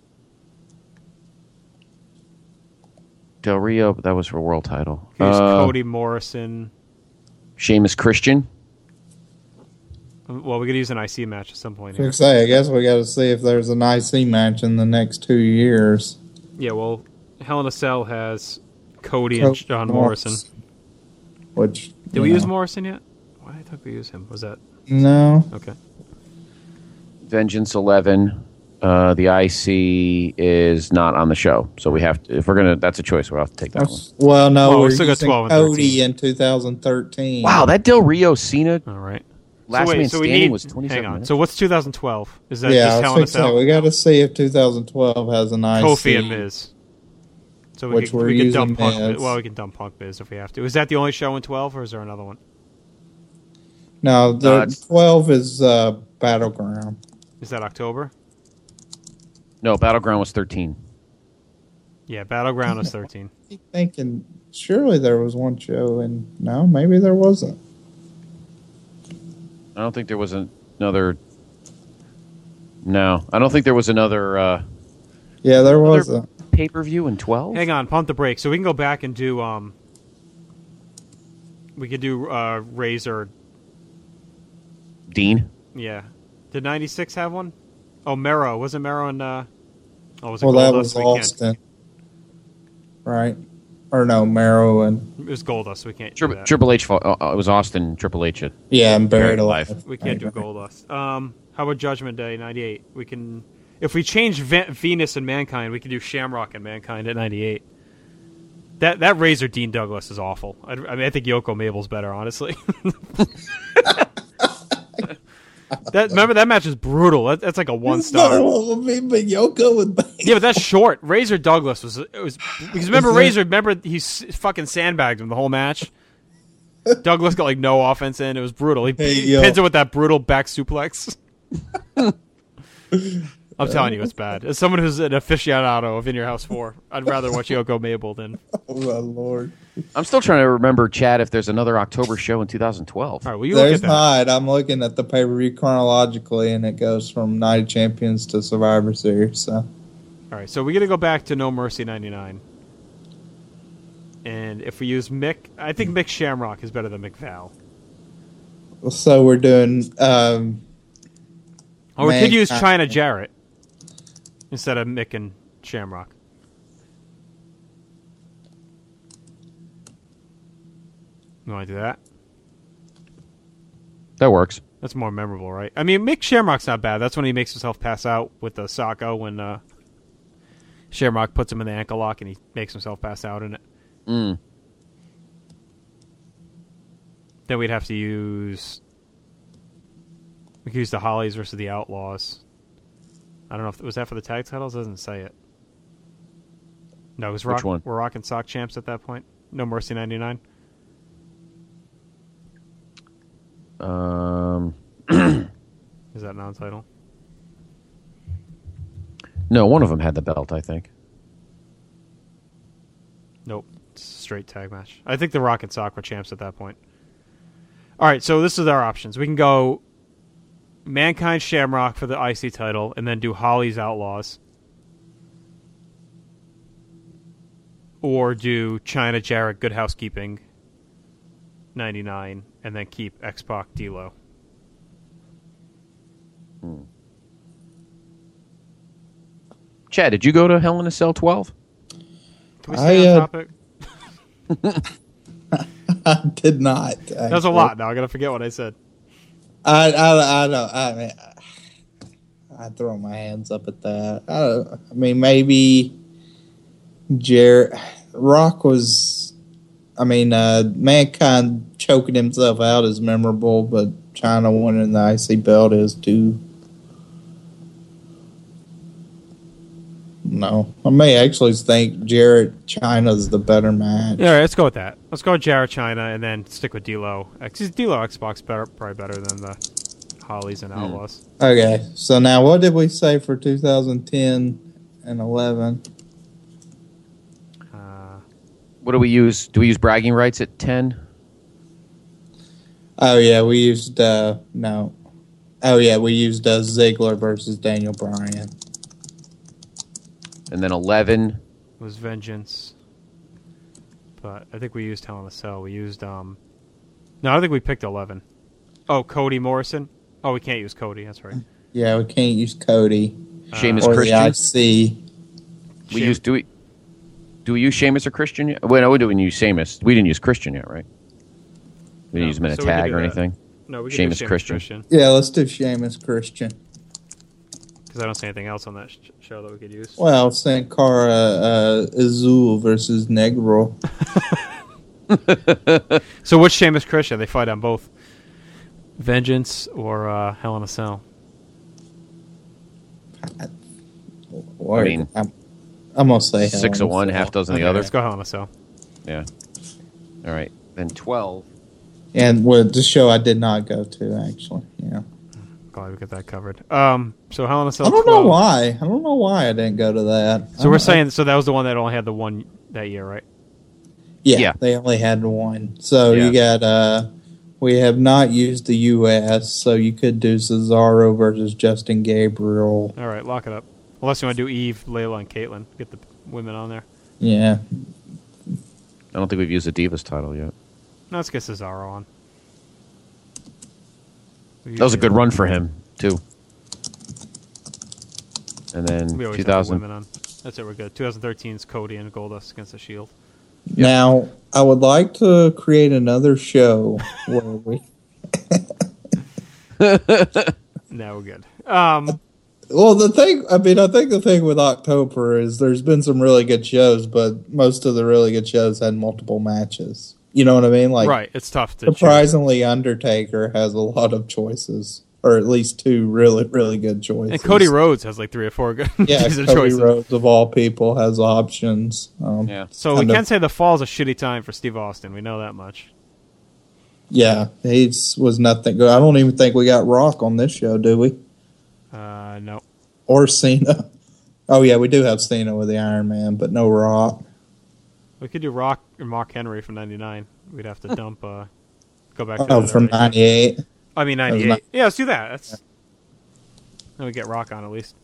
Del Rio, but that was for world title. Here's Uh, Cody Morrison. Sheamus Christian. Well, we could use an I C match at some point I here. was gonna say, I guess we got to see if there's an I C match in the next two years. Yeah, well, Hell in a Cell has Cody and Cody John Morrison. Morrison. Which Did we you use know. Morrison yet? Why did I think we used him? Was that No. okay? Vengeance eleven. Uh, the I C is not on the show, so we have to. If we're gonna, that's a choice. We'll have to take that one. Well, no, Well, we we're still got using twelve and Cody in two thousand thirteen. Wow, that Del Rio Cena. All right. Last so wait, man so we standing need, was twenty-seven hang on. minutes. So what's two thousand twelve? Is that yeah, just I Hell in a was thinking, Cell? we got to see if two thousand twelve has an I C. Kofi and Miz. So we Which could, we're we could using dump Punk. Miz. Well, we can dump Punk Miz if we have to. Is that the only show in twelve, or is there another one? No, the Uh, it's- twelve is uh, Battleground. Is that October? No, Battleground was thirteen. Yeah, Battleground is thirteen. I'm thinking, surely there was one show, and no, maybe there wasn't. I don't think there was an- another. No, I don't think there was another uh, Yeah, there wasn't. pay per view in twelve. Hang on, pump the brakes. So we can go back and do. Um, we could do uh, Razor. Dean. Yeah. Did ninety-six have one? Oh, Mero. Wasn't Mero in... Uh... Oh, was it Well, that Goldust? was We can't- Austin. Right? Or no, Marrow and... It was Goldust. We can't do Triple, that. Triple H. fought- Uh, it was Austin. Triple H. At Yeah, and Buried Buried Alive. We can't do Goldust. Um, how about Judgment Day, ninety-eight? We can... If we change Ve- Venus and Mankind, we can do Shamrock and Mankind at ninety-eight. That that Razor Dean Douglas is awful. I, I mean, I think Yoko Mabel's better, honestly. That remember that match is brutal. That, that's like a one star. No, I mean, but Yoko with Yeah, but that's short. Razor Douglas was it was because remember Is there- Razor. Remember he s- fucking sandbagged him the whole match. Douglas got like no offense in. It was brutal. He, Hey, he yo. pins him with that brutal back suplex. I'm telling you, it's bad. As someone who's an aficionado of In Your House Four, I'd rather watch Yoko Mabel than. Oh my lord! I'm still trying to remember, Chad, if there's another October show in two thousand twelve. All right, well, you There's not. I'm looking at the pay per view chronologically, and it goes from Night of Champions to Survivor Series. So, All right, so we got to go back to No Mercy ninety-nine. And if we use Mick, I think Mick Shamrock is better than Mick Val. so we're doing. Um, Or we could use Mankind. China Jarrett instead of Mick and Shamrock. You want to do that? That works. That's more memorable, right? I mean, Mick Shamrock's not bad. That's when he makes himself pass out with the Sacco when uh, Shamrock puts him in the ankle lock and he makes himself pass out in it. Mm. Then we'd have to use... We could use the Hollies versus the Outlaws. I don't know if... Was that for the tag titles? It doesn't say it. No, it was Which Rock, one? We're Rock and Sock champs at that point. No Mercy ninety-nine. Um, Is that non-title? no, one of them had the belt, I think. Nope. It's a straight tag match. I think the Rock and Sock were champs at that point. All right, so this is our options. We can go Mankind Shamrock for the I C title and then do Holly's Outlaws. or do China Jarrett Good Housekeeping ninety-nine and then keep X-Pac D'Lo. Hmm. Chad, did you go to Hell in a Cell twelve? Can we stay I, on uh, topic? I did not. That was a lot. Now I'm gonna forget what I said. I I I don't. I mean, I throw my hands up at that. I, don't, I mean, maybe Jarrett Rock was. I mean, uh, Mankind choking himself out is memorable, but China winning the I C belt is too. No, I may actually think Jarrett China's the better match. Yeah, all right, let's go with that. Let's go with Jarrett China and then stick with D'Lo. Because D'Lo X-Box better, probably better than the Hollies and Outlaws. Okay, so now what did we say for two thousand ten and eleven? Uh, What do we use? Do we use bragging rights at ten? Oh yeah, we used uh, no. Oh yeah, we used uh, Ziggler versus Daniel Bryan. And then eleven was Vengeance. But I think we used Hell in a Cell. We used, um... No, I don't think we picked eleven. Oh, Cody Morrison? Oh, we can't use Cody, that's right. Yeah, we can't use Cody. Sheamus or Christian? the I C. We use do we do we use Sheamus or Christian yet? Wait, no, we didn't use Sheamus. We didn't use Christian yet, right? We didn't No, use him in a so we could tag do or that. anything. No, we could do Sheamus Sheamus Christian. Christian. Yeah, let's do Sheamus Christian. Because I don't see anything else on that sh- show that we could use. Well, Sin Cara uh, Azul versus Negro. So which Sheamus Christian? They fight on both Vengeance or uh, Hell in a Cell? Or, I mean, I'm, I'm gonna say Hell six in of a one, Cell. half dozen of Okay, the other. let's go Hell in a Cell. Yeah. All right. Then twelve. And with the show I did not go to, actually. Yeah. Glad we got that covered. Um, so Hell in a Cell I don't twelve. know why. I don't know why I didn't go to that. So we're I- saying, so that was the one that only had the one that year, right? Yeah, Yeah. they only had one. So Yeah. you got, uh, we have not used the U S, so you could do Cesaro versus Justin Gabriel. All right, lock it up. Unless you want to do Eve, Layla, and Caitlyn. Get the women on there. Yeah. I don't think we've used the Divas title yet. No, let's get Cesaro on. That was a good run for him, too. And then We always two have the thousand. women on. That's it, we're good. twenty thirteen's Cody and Goldust against the Shield. Now, I would like to create another show where we... Now we're good. Um, Well, the thing, I mean, I think the thing with October is there's been some really good shows, but most of the really good shows had multiple matches. You know what I mean? Like, right, it's tough to choose. surprisingly, Undertaker has a lot of choices, or at least two really, really good choices. And Cody Rhodes has like three or four good yeah, decent Cody choices. Rhodes of all people has options. Um, Yeah. So we kind can of- say the fall's a shitty time for Steve Austin. We know that much. Yeah, he was nothing good. I don't even think we got Rock on this show, do we? Uh, no. Or Cena. Oh yeah, we do have Cena with the Iron Man, but no Rock. We could do Rock or Mark Henry from ninety-nine. We'd have to dump, uh, go back to Oh, that from already. ninety-eight. I mean, That was ninety-eight. not- Yeah, let's do that. That's Then we get Rock on at least.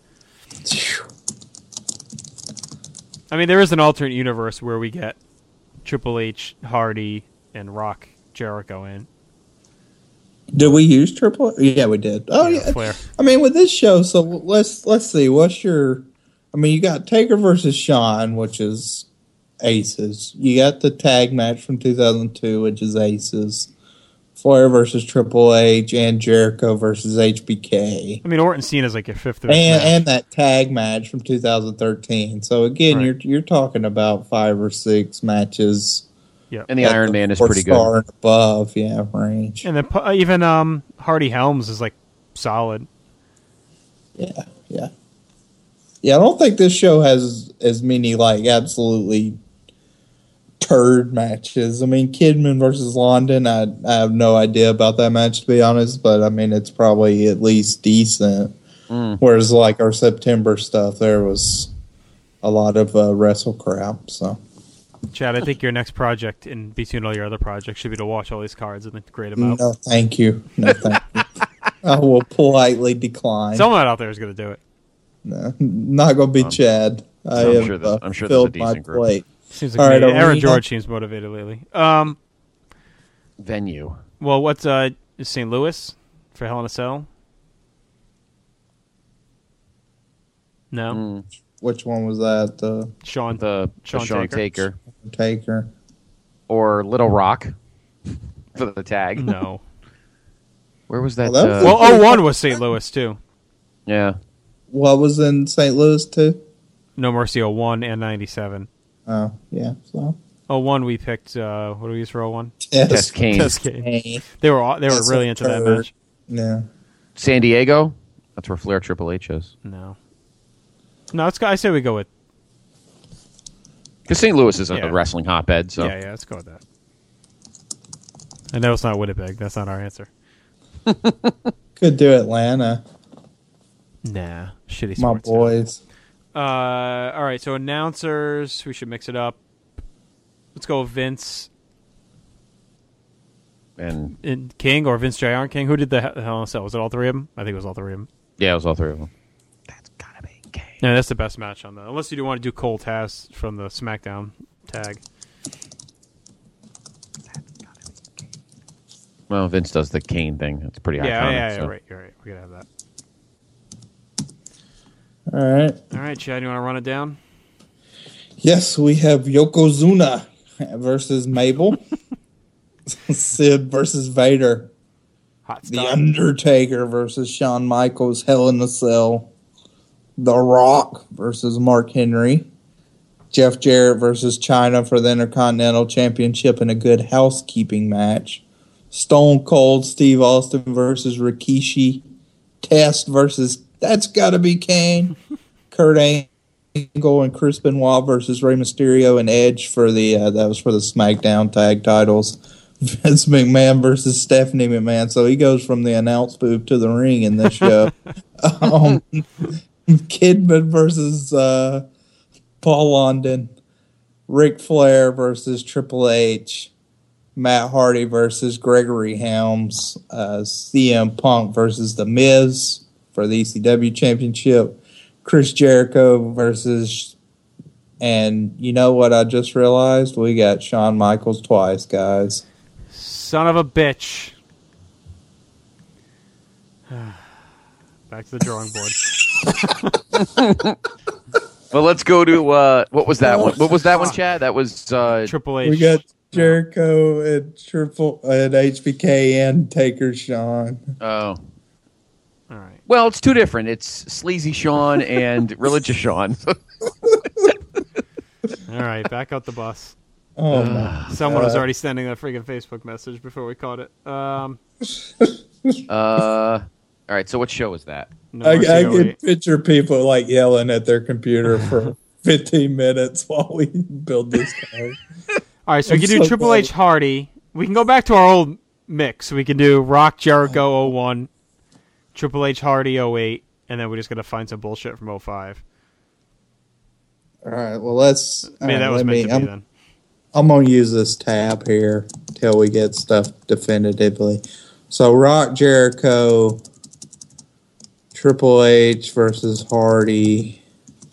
I mean, there is an alternate universe where we get Triple H, Hardy, and Rock Jericho in. Did we use Triple? Yeah, we did. Oh Yeah, yeah. Flair. I mean, with this show, so let's let's see. What's your? I mean, you got Taker versus Shawn, which is aces. You got the tag match from two thousand two, which is aces. Flair versus Triple H and Jericho versus H B K. I mean, Orton Cena's like your fifth or And, match. and that tag match from two thousand thirteen. So again, Right. you're you're talking about five or six matches. Yeah. And the at Iron Man is four pretty star good. and above, yeah, range. And then pu- even um, Hardy Helms is like solid. Yeah, yeah. Yeah, I don't think this show has as many like absolutely turd matches. I mean, Kidman versus London, I, I have no idea about that match to be honest, but I mean it's probably at least decent. Mm. Whereas like our September stuff, there was a lot of uh, wrestle crap. So Chad, I think your next project in between all your other projects should be to watch all these cards and then grade them out. no, thank you, no, thank you. I will politely decline. Someone out there is going to do it. No, not gonna be Um, Chad. I I'm have sure there's- uh, I'm sure there's a filled my decent group. plate. Seems like All right, maybe- Aaron arena. George seems motivated lately. Um, Venue. Well, what's uh is Saint Louis for Hell in a Cell? No. Mm. Which one was that? The Sean the Sean the Sean Taker. Taker. Taker. Or Little Rock for the tag. No. Where was that? Well, that was uh, Well, oh one was Saint Louis too. yeah. What was in Saint Louis too? No Mercy oh one and ninety-seven. Oh yeah. So oh one we picked. Uh, what do we use for oh one? Test, Test Kane. Test Kane. They were all, they were That's really a into that turd. match. Yeah. San Diego. That's where Flair Triple H is. No. No, let's go. I say we go with. Because Saint Louis is a Yeah. wrestling hotbed. So Yeah, yeah. Let's go with that. I know it's not Winnipeg. That's not our answer. Could do Atlanta. Nah, shitty My sports. boys. Uh, all right. So announcers, we should mix it up. Let's go with Vince and and King or Vince Jr. and King. Who did the Hell in a Cell? Was it all three of them? I think it was all three of them. yeah, it was all three of them. Yeah, that's the best match on the. Unless you do want to do Cole Taz from the SmackDown tag. Well, Vince does the Kane thing. It's pretty Yeah, iconic. yeah, yeah. so. Right, you're right. We gotta have that. All right. All right, Chad, you want to run it down? Yes, we have Yokozuna versus Mabel. Sid versus Vader. Hot The stuff. Undertaker versus Shawn Michaels. Hell in a Cell. The Rock versus Mark Henry. Jeff Jarrett versus China for the Intercontinental Championship in a good housekeeping match. Stone Cold Steve Austin versus Rikishi. Test versus That's Gotta Be Kane. Kurt Angle and Chris Benoit versus Rey Mysterio and Edge for the uh, that was for the SmackDown tag titles. Vince McMahon versus Stephanie McMahon. So he goes from the announce booth to the ring in this show. um, Kidman versus uh, Paul London. Ric Flair versus Triple H. Matt Hardy versus Gregory Helms. Uh, C M Punk versus The Miz for the E C W Championship. Chris Jericho versus... And you know what I just realized? We got Shawn Michaels twice, guys. Son of a bitch. Back to the drawing board. Well, let's go to uh, what was that one? What was that one, Chad? That was uh, Triple H. We got Jericho and Triple and H B K and Taker Sean. Oh. All right. Well, it's two different. It's Sleazy Sean and Religious Sean. All right, back out the bus. Oh, my Someone God. was already sending that freaking Facebook message before we caught it. Um, uh, all right, so what show is that? no I, Mercy I oh can eight. picture people like yelling at their computer for fifteen minutes while we build this card. All right, so I'm we can do so Triple glad. H Hardy. We can go back to our old mix. We can do Rock Jericho oh one, Triple H Hardy oh eight, and then we're just going to find some bullshit from oh five. All right, well, let's. I mean, all that right, was let meant me- to be I'm, then. I'm going to use this tab here till we get stuff definitively. So, Rock Jericho, Triple H versus Hardy,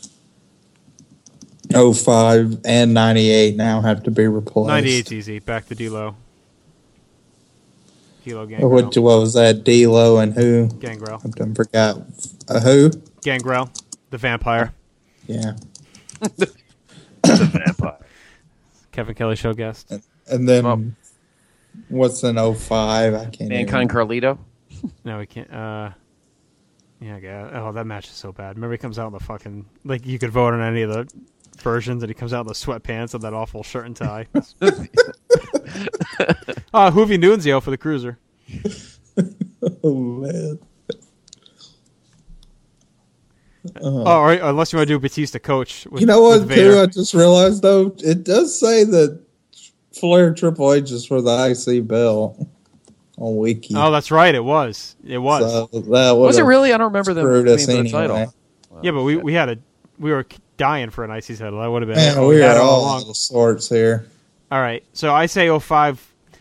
oh five and ninety-eight now have to be replaced. ninety-eight's easy. Back to D-Lo. D-Lo Gangrel. What, what was that? D-Lo and who? Gangrel. I done forgot. Uh, who? Gangrel, the vampire. Yeah. The vampire. Kevin Kelly show guest. And then what's in oh five? I can't Mankind even. Carlito. No, we can't. Uh, yeah, I guess. Oh, that match is so bad. Remember, he comes out in the fucking like you could vote on any of the versions, and he comes out in the sweatpants and that awful shirt and tie. uh, Hoovy Nunzio for the Cruiser. Oh, man. Oh, all right, unless you want to do Batista coach. With, You know with what, Vader. too? I just realized, though, it does say that Flair Triple H is for the I C belt on Wiki. Oh, that's right. It was. It was. So that Was it would've really? I don't remember them screwed being us for the anyway. title. yeah, but we, we had a we were dying for an I C title. That would have been. Man, oh, we had are it all along. out of sorts here. All right, so I say oh five.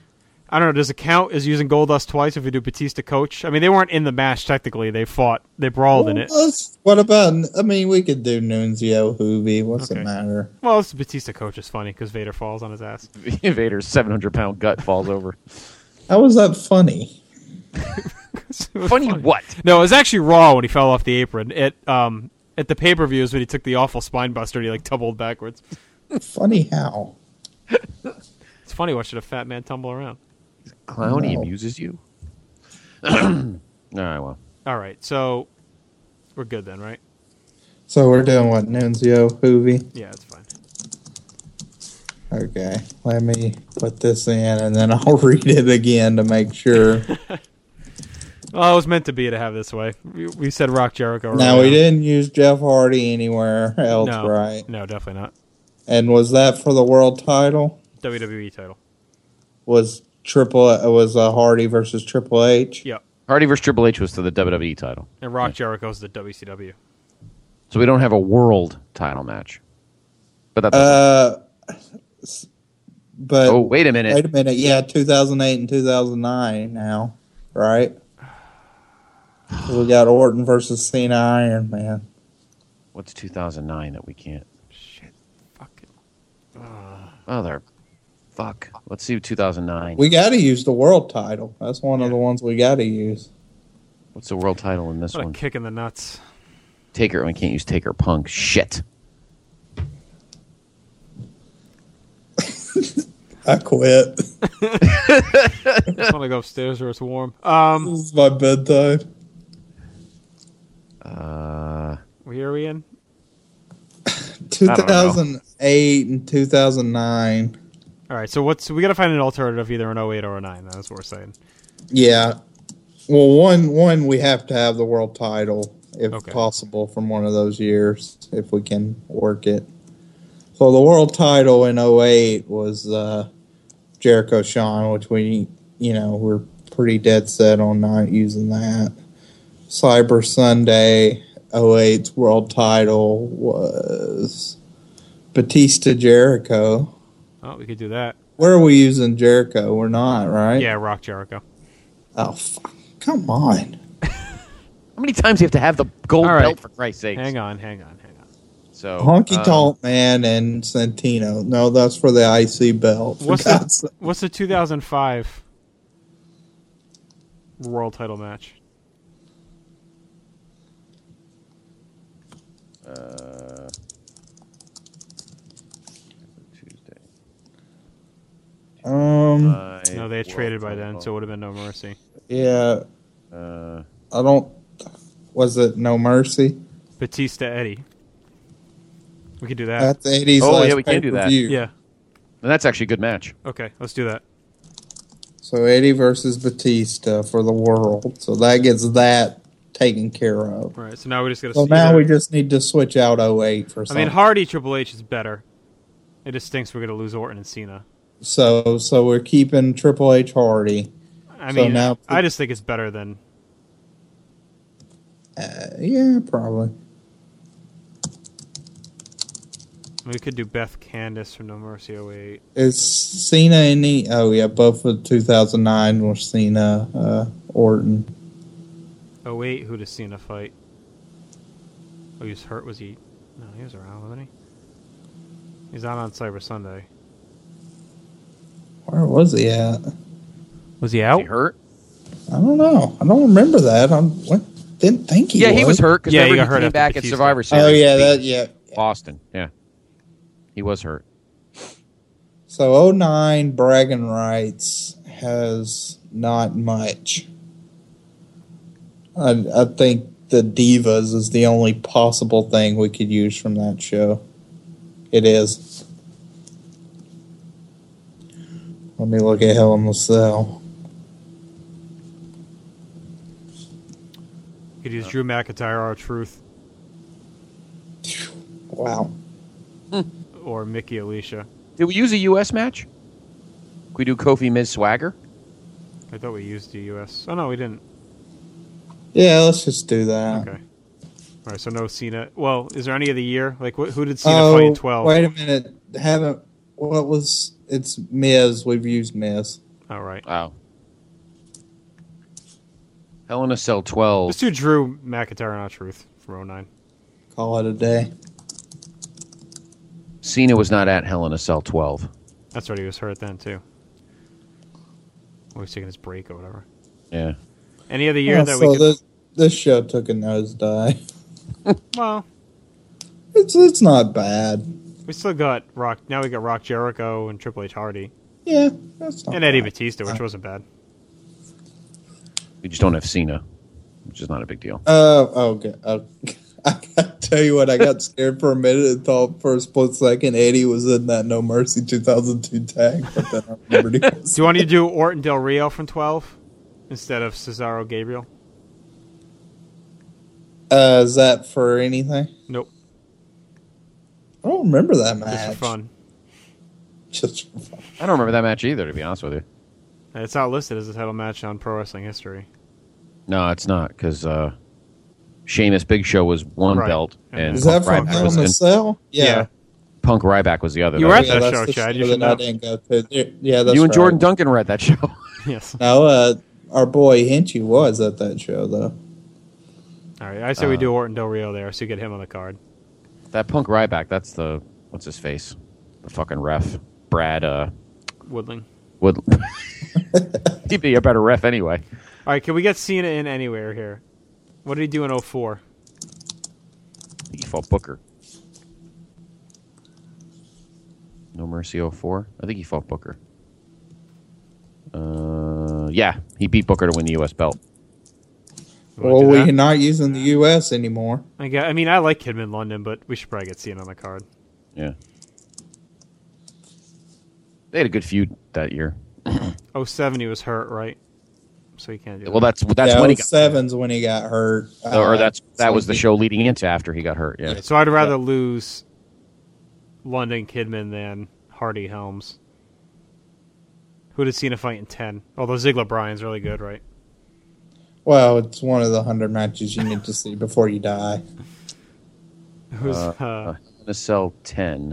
I don't know. Does it count as using Goldust twice if you do Batista coach? I mean, they weren't in the match technically. They fought. They brawled in it. Let's- What about? I mean, we could do Nunzio, Hoovy. What's Okay. the matter? Well, this Batista coach is funny because Vader falls on his ass. Vader's seven hundred pound gut falls over. How was that funny? Funny what? No, it was actually Raw when he fell off the apron. It um at the pay per views when he took the awful spine buster and he like tumbled backwards. Funny how? It's funny watching a fat man tumble around. Clown, he No. amuses you. All right, well. All right, so we're good then, right? So we're doing what? Nunzio, Hoovy? Yeah, it's fine. Okay, let me put this in and then I'll read it again to make sure. Well, it was meant to be to have this way. We, we said Rock Jericho. Now, we earlier. didn't use Jeff Hardy anywhere else, No, right? no, definitely not. And was that for the world title? W W E title. Was Triple was uh, Hardy versus Triple H? Yep. Hardy versus Triple H was to the W W E title. And Rock Jericho's the W C W. So we don't have a world title match. But that's Uh, s- but Oh, wait a minute. Wait a minute. Yeah, two thousand eight and two thousand nine now, right? We got Orton versus Cena, Iron Man. What's two thousand nine that we can't? Shit. Fuck it. Mother. Fuck. Let's see two thousand nine. We got to use the world title. That's one of the ones we got to use. What's the world title in this What a one? kick in the nuts. Taker. We can't use Taker Punk. Shit. I quit. I just want to go upstairs or it's warm. Um, This is my bedtime. Uh, where are we in? two thousand eight and two thousand nine. All right, so what's we got to find an alternative, either an oh eight or a nine. That's what we're saying. Yeah. Well, one one we have to have the world title if Okay. possible from one of those years if we can work it. So the world title in oh eight was uh, Jericho Shawn, which we you know we're pretty dead set on not using that. Cyber Sunday oh eight's world title was Batista Jericho. Oh, we could do that. Where are we using Jericho? We're not, right? Yeah, Rock Jericho. Oh, fuck. Come on. How many times do you have to have the gold All right. belt, for Christ's sake? Hang on, hang on, hang on. So Honky uh, Tonk Man and Santino. No, that's for the I C belt. For What's God's the, what's the two thousand five world title match? Uh, Tuesday. Um, My No, they had world traded by then, title. so it would have been No Mercy. yeah. Uh, I don't. Was it No Mercy? Batista Eddie. We could do that. That's Eddie's oh last yeah, we can do that. pay-per-view. Yeah. And that's actually a good match. Okay, let's do that. So Eddie versus Batista for the world. So that gets that taken care of. All right, so now we just got to. So now we just need to switch out oh eight for I something. mean, Hardy Triple H is better. It just stinks we're going to lose Orton and Cena. So so we're keeping Triple H Hardy. I So mean, now- I just think it's better than. Uh, yeah, probably. We could do Beth Candice from No Mercy oh eight. Is Cena any? Oh yeah, both of two thousand nine were Cena, uh, Orton. oh eight, who does Cena fight? Oh, he was hurt. Was he? No, he was around, wasn't he? He's out on Cyber Sunday. Where was he at? Was he out? He hurt? I don't know. I don't remember that. I didn't think he yeah, was. he was hurt because Yeah, he remember got hurt he came after back at Batista. Survivor Series. Oh yeah, beat that yeah. Boston. Yeah, he was hurt. So oh nine bragging rights has not much. I I think the Divas is the only possible thing we could use from that show. It is. Let me look at Hell in the Cell. You could use Drew McIntyre, R-Truth, Wow. or Mickey Alicia. Did we use a U S match? Could we do Kofi Miz Swagger? I thought we used the U S. Oh no, we didn't. Yeah, let's just do that. Okay. All right, so no Cena. Well, is there any of the year? Like, wh- who did Cena fight in twelve? Wait a minute. Haven't what was it's Miz, we've used Miz. Oh, right. Wow. Hell in a Cell twelve. Let's do Drew McIntyre and R-Truth from oh nine. Call it a day. Cena was not at Hell in a Cell twelve. That's right, he was hurt then, too. Or he's taking his break or whatever. Yeah. Any other year Yeah, that so we could... this, this show took a nosedive. Well... It's it's not bad. We still got Rock... Now we got Rock Jericho and Triple H Hardy. Yeah, that's not And Eddie bad. Batista, which wasn't bad. We just don't have Cena, which is not a big deal. Uh, okay. Uh, I gotta tell you what, I got scared for a minute and thought for a split second Eddie was in that No Mercy two thousand two tag, but then I remembered he was. Do you want to do Orton Del Rio from twelve instead of Cesaro Gabriel? Uh, is that for anything? Nope. I don't remember that match. Just for fun. Just for fun. I don't remember that match either, to be honest with you. It's not listed as a title match on Pro Wrestling History. No, it's not, because uh, Sheamus Big Show was one Right. belt, and Is Punk that from Ryback Hell was in a and Cell? Yeah. Yeah. Punk Ryback was the other. You That were at was- that that's show, the Chad. You show should that I know. didn't go to. Yeah, that's you and right. Jordan Duncan were at that show. Yes. No, uh, our boy Hinchy was at that show, though. All right, I say we Uh, do Orton Del Rio there, so you get him on the card. That Punk Ryback, that's the, what's his face? The fucking ref. Brad, uh... Woodling. Wood. He'd be a better ref anyway. All right, can we get Cena in anywhere here? What did he do in oh four? He fought Booker. No Mercy oh four? I think he fought Booker. Uh, yeah, he beat Booker to win the U S belt. Well, we're not using the U S anymore. I, guess, I mean, I like Kidman London, but we should probably get Cena on the card. Yeah. They had a good feud that year. oh seven, he was hurt, right? So he can't do Well, that. that's that's yeah, when he got, seven's when he got hurt. or Uh, that's that was the so show leading into after he got hurt. Yeah. So I'd rather lose London Kidman than Hardy Helms. Who did Cena fight in ten? Although Ziggler Bryan's really good, right? Well, it's one of the hundred matches you need to see before you die. Who's Uh, uh, uh, Hell in a Cell ten.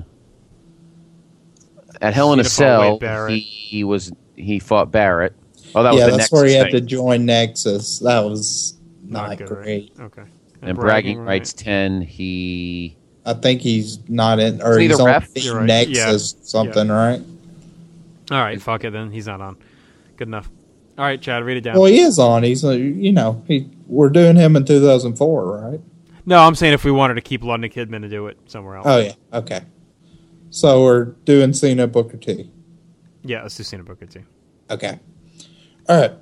At Hell in a Cena fought Cell, Wade Barrett. he, he was he fought Barrett. Oh, that was yeah, the that's Nexus where he had thing. to join Nexus. That was not, Not good, great. right? Okay. And bragging rights ten. He I think he's not in, or Is he he's the on ref? Team You're right. Nexus Yeah. something, right? All right, fuck it then. He's not on. Good enough. All right, Chad, read it down. Well, he is on. He's, uh, you know, he, we're doing him in two thousand four, right? No, I'm saying if we wanted to keep London Kidman to do it somewhere else. Oh, yeah. Okay. So we're doing Cena Booker T. Yeah, let's do Cena Booker T. Okay. All right.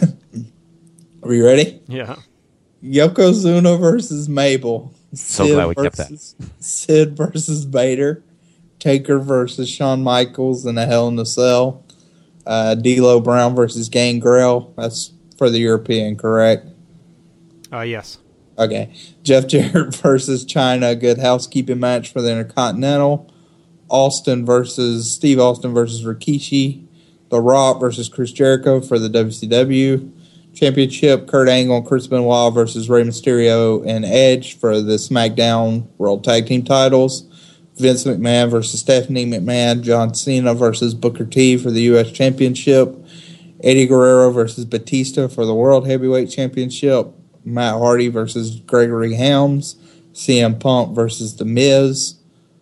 Are you ready? Yeah. Yokozuna versus Mabel. So Sid glad we kept versus, Sid versus Bader. Taker versus Shawn Michaels in a Hell in a Cell. Uh, D'Lo Brown versus Gangrel. That's for the European, correct? Uh, yes. Okay. Jeff Jarrett versus China. Good housekeeping match for the Intercontinental. Austin versus Steve Austin versus Rikishi. The Rock versus Chris Jericho for the W C W Championship. Kurt Angle and Chris Benoit versus Rey Mysterio and Edge for the SmackDown World Tag Team titles. Vince McMahon versus Stephanie McMahon. John Cena versus Booker T for the U S Championship. Eddie Guerrero versus Batista for the World Heavyweight Championship. Matt Hardy versus Gregory Helms. C M Punk versus The Miz.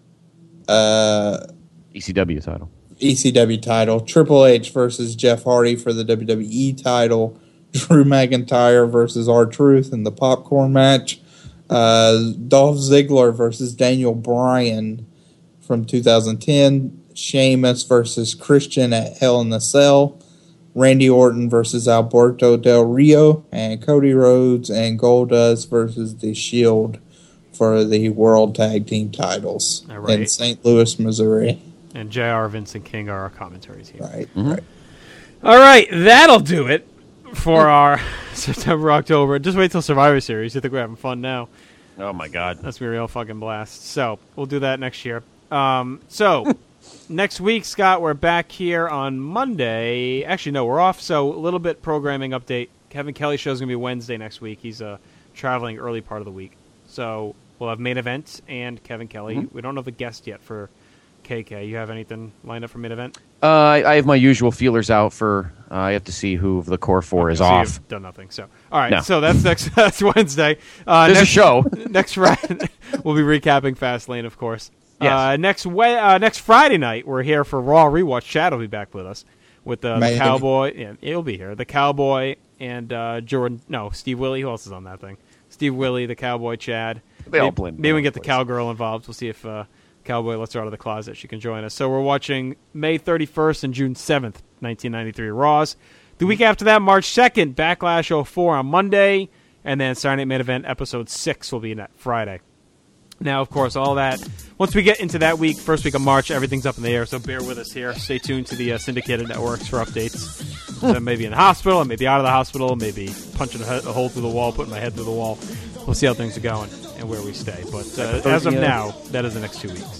Uh, E C W title. E C W title. Triple H versus Jeff Hardy for the W W E title. Drew McIntyre versus R-Truth in the popcorn match. Uh, Dolph Ziggler versus Daniel Bryan from two thousand ten. Sheamus versus Christian at Hell in a Cell. Randy Orton versus Alberto Del Rio. And Cody Rhodes and Goldust versus The Shield for the World Tag Team titles All right. in Saint Louis, Missouri. And J R, Vincent King are our commentaries here. Right, right. All right, that'll do it for our September, October. Just wait till Survivor Series. You think we're having fun now? Oh my God, that's gonna be a real fucking blast. So we'll do that next year. Um, so next week, Scott, we're back here on Monday. Actually, no, we're off. So a little bit programming update. Kevin Kelly show's gonna be Wednesday next week. He's uh, traveling early part of the week. So we'll have main event and Kevin Kelly. Mm-hmm. We don't know the guest yet for K K, you have anything lined up for main event? Uh, I, I have my usual feelers out for. Uh, I have to see who of the core four Okay, is so off. You've done nothing. So, all right. No. So that's next. That's Wednesday. Uh, There's a next, show. next Friday, we'll be recapping Fastlane, of course. Yes. Uh, next we- uh, next Friday night, we're here for Raw Rewatch. Chad will be back with us with uh, the Maybe. Cowboy. Yeah, he'll be here. The Cowboy and uh, Jordan. No, Steve Willie. Who else is on that thing? Steve Willie, the Cowboy, Chad. They all maybe, blend Maybe we in can get the place. cowgirl involved. We'll see if uh, Cowboy lets her out of the closet. She can join us. So we're watching May thirty-first and June seventh, nineteen ninety-three Raws. The week after that, March second, Backlash oh four on Monday, and then Saturday Night Main Event Episode six will be that Friday. Now, of course, all that, once we get into that week, first week of March, everything's up in the air, so bear with us here. Stay tuned to the uh, syndicated networks for updates. uh, maybe in the hospital, maybe out of the hospital, maybe punching a, he- a hole through the wall, putting my head through the wall. We'll see how things are going and where we stay. But uh, as of now, that is the next two weeks.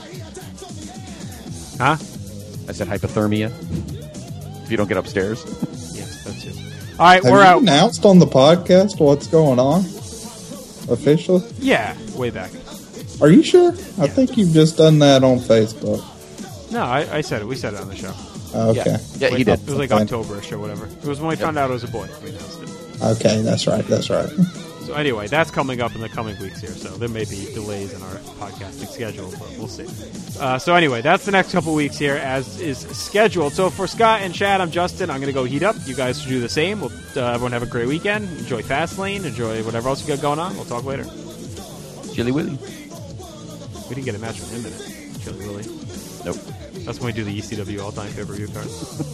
Huh? I said hypothermia. If you don't get upstairs. Yes, that's it. All right, Have we're you out. announced on the podcast what's going on? Officially? Yeah, way back. Are you sure? I think you've just done that on Facebook. No, I, I said it. We said it on the show. Okay. Yeah, Like, he did. It was like Fine. October-ish or whatever. It was when we Yep. found out it was a boy. We announced it. Okay, that's right. That's right. So anyway, that's coming up in the coming weeks here. So there may be delays in our podcasting schedule, but we'll see. Uh, so anyway, that's the next couple weeks here as is scheduled. So for Scott and Chad, I'm Justin. I'm going to go heat up. You guys should do the same. We'll, uh, everyone have a great weekend. Enjoy Fastlane. Enjoy whatever else you got going on. We'll talk later. Chili Willy. We didn't get a match with him in it. Chili Willy. Nope. That's when we do the E C W all-time pay-per-view card.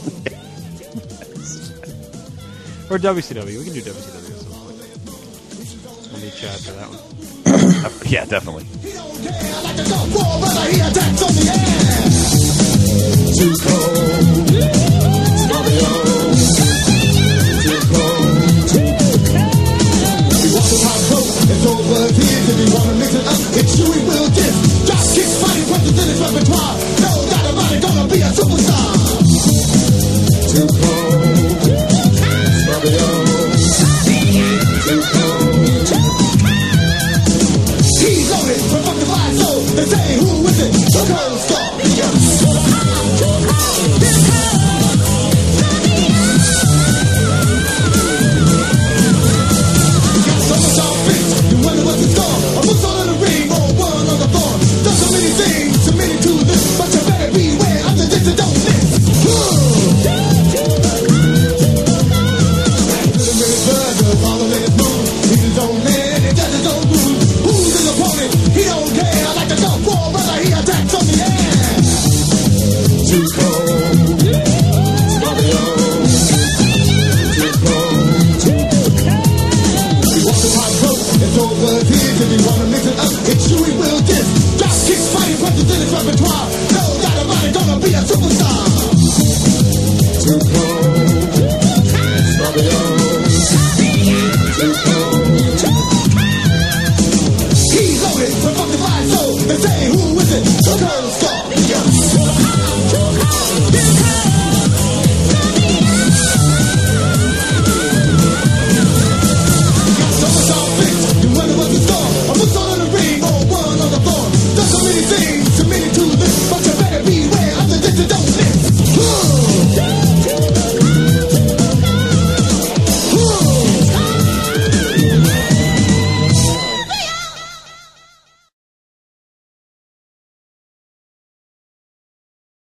Or W C W. We can do W C W at some point. We'll need Chad for that one. Yeah, definitely. It's over here if you wanna mix it up. It's you we will get. Drop kicks, fighting punches in his repertoire. No doubt about it, gonna be a superstar. Too cold, Fabio. Too cold. He's loaded from fucking fire, so they say who is it? The cold star. So much all fixed, you wonder what's in store. A boots on the ring or one on the floor. There's so many things, so many to this, but you better beware of the things that don't miss. Little Billy Burger, all the latest move. He's his own man, he does his own groove. Who's his opponent? He don't care. I like to go for brother, he attacks on the air. Too cold, Fabio. Too cold. It's over here if you wanna mix it up. It's you we will get. Drop kicks, fighting punches in his repertoire. No doubt about it, gonna be a superstar. Too cold.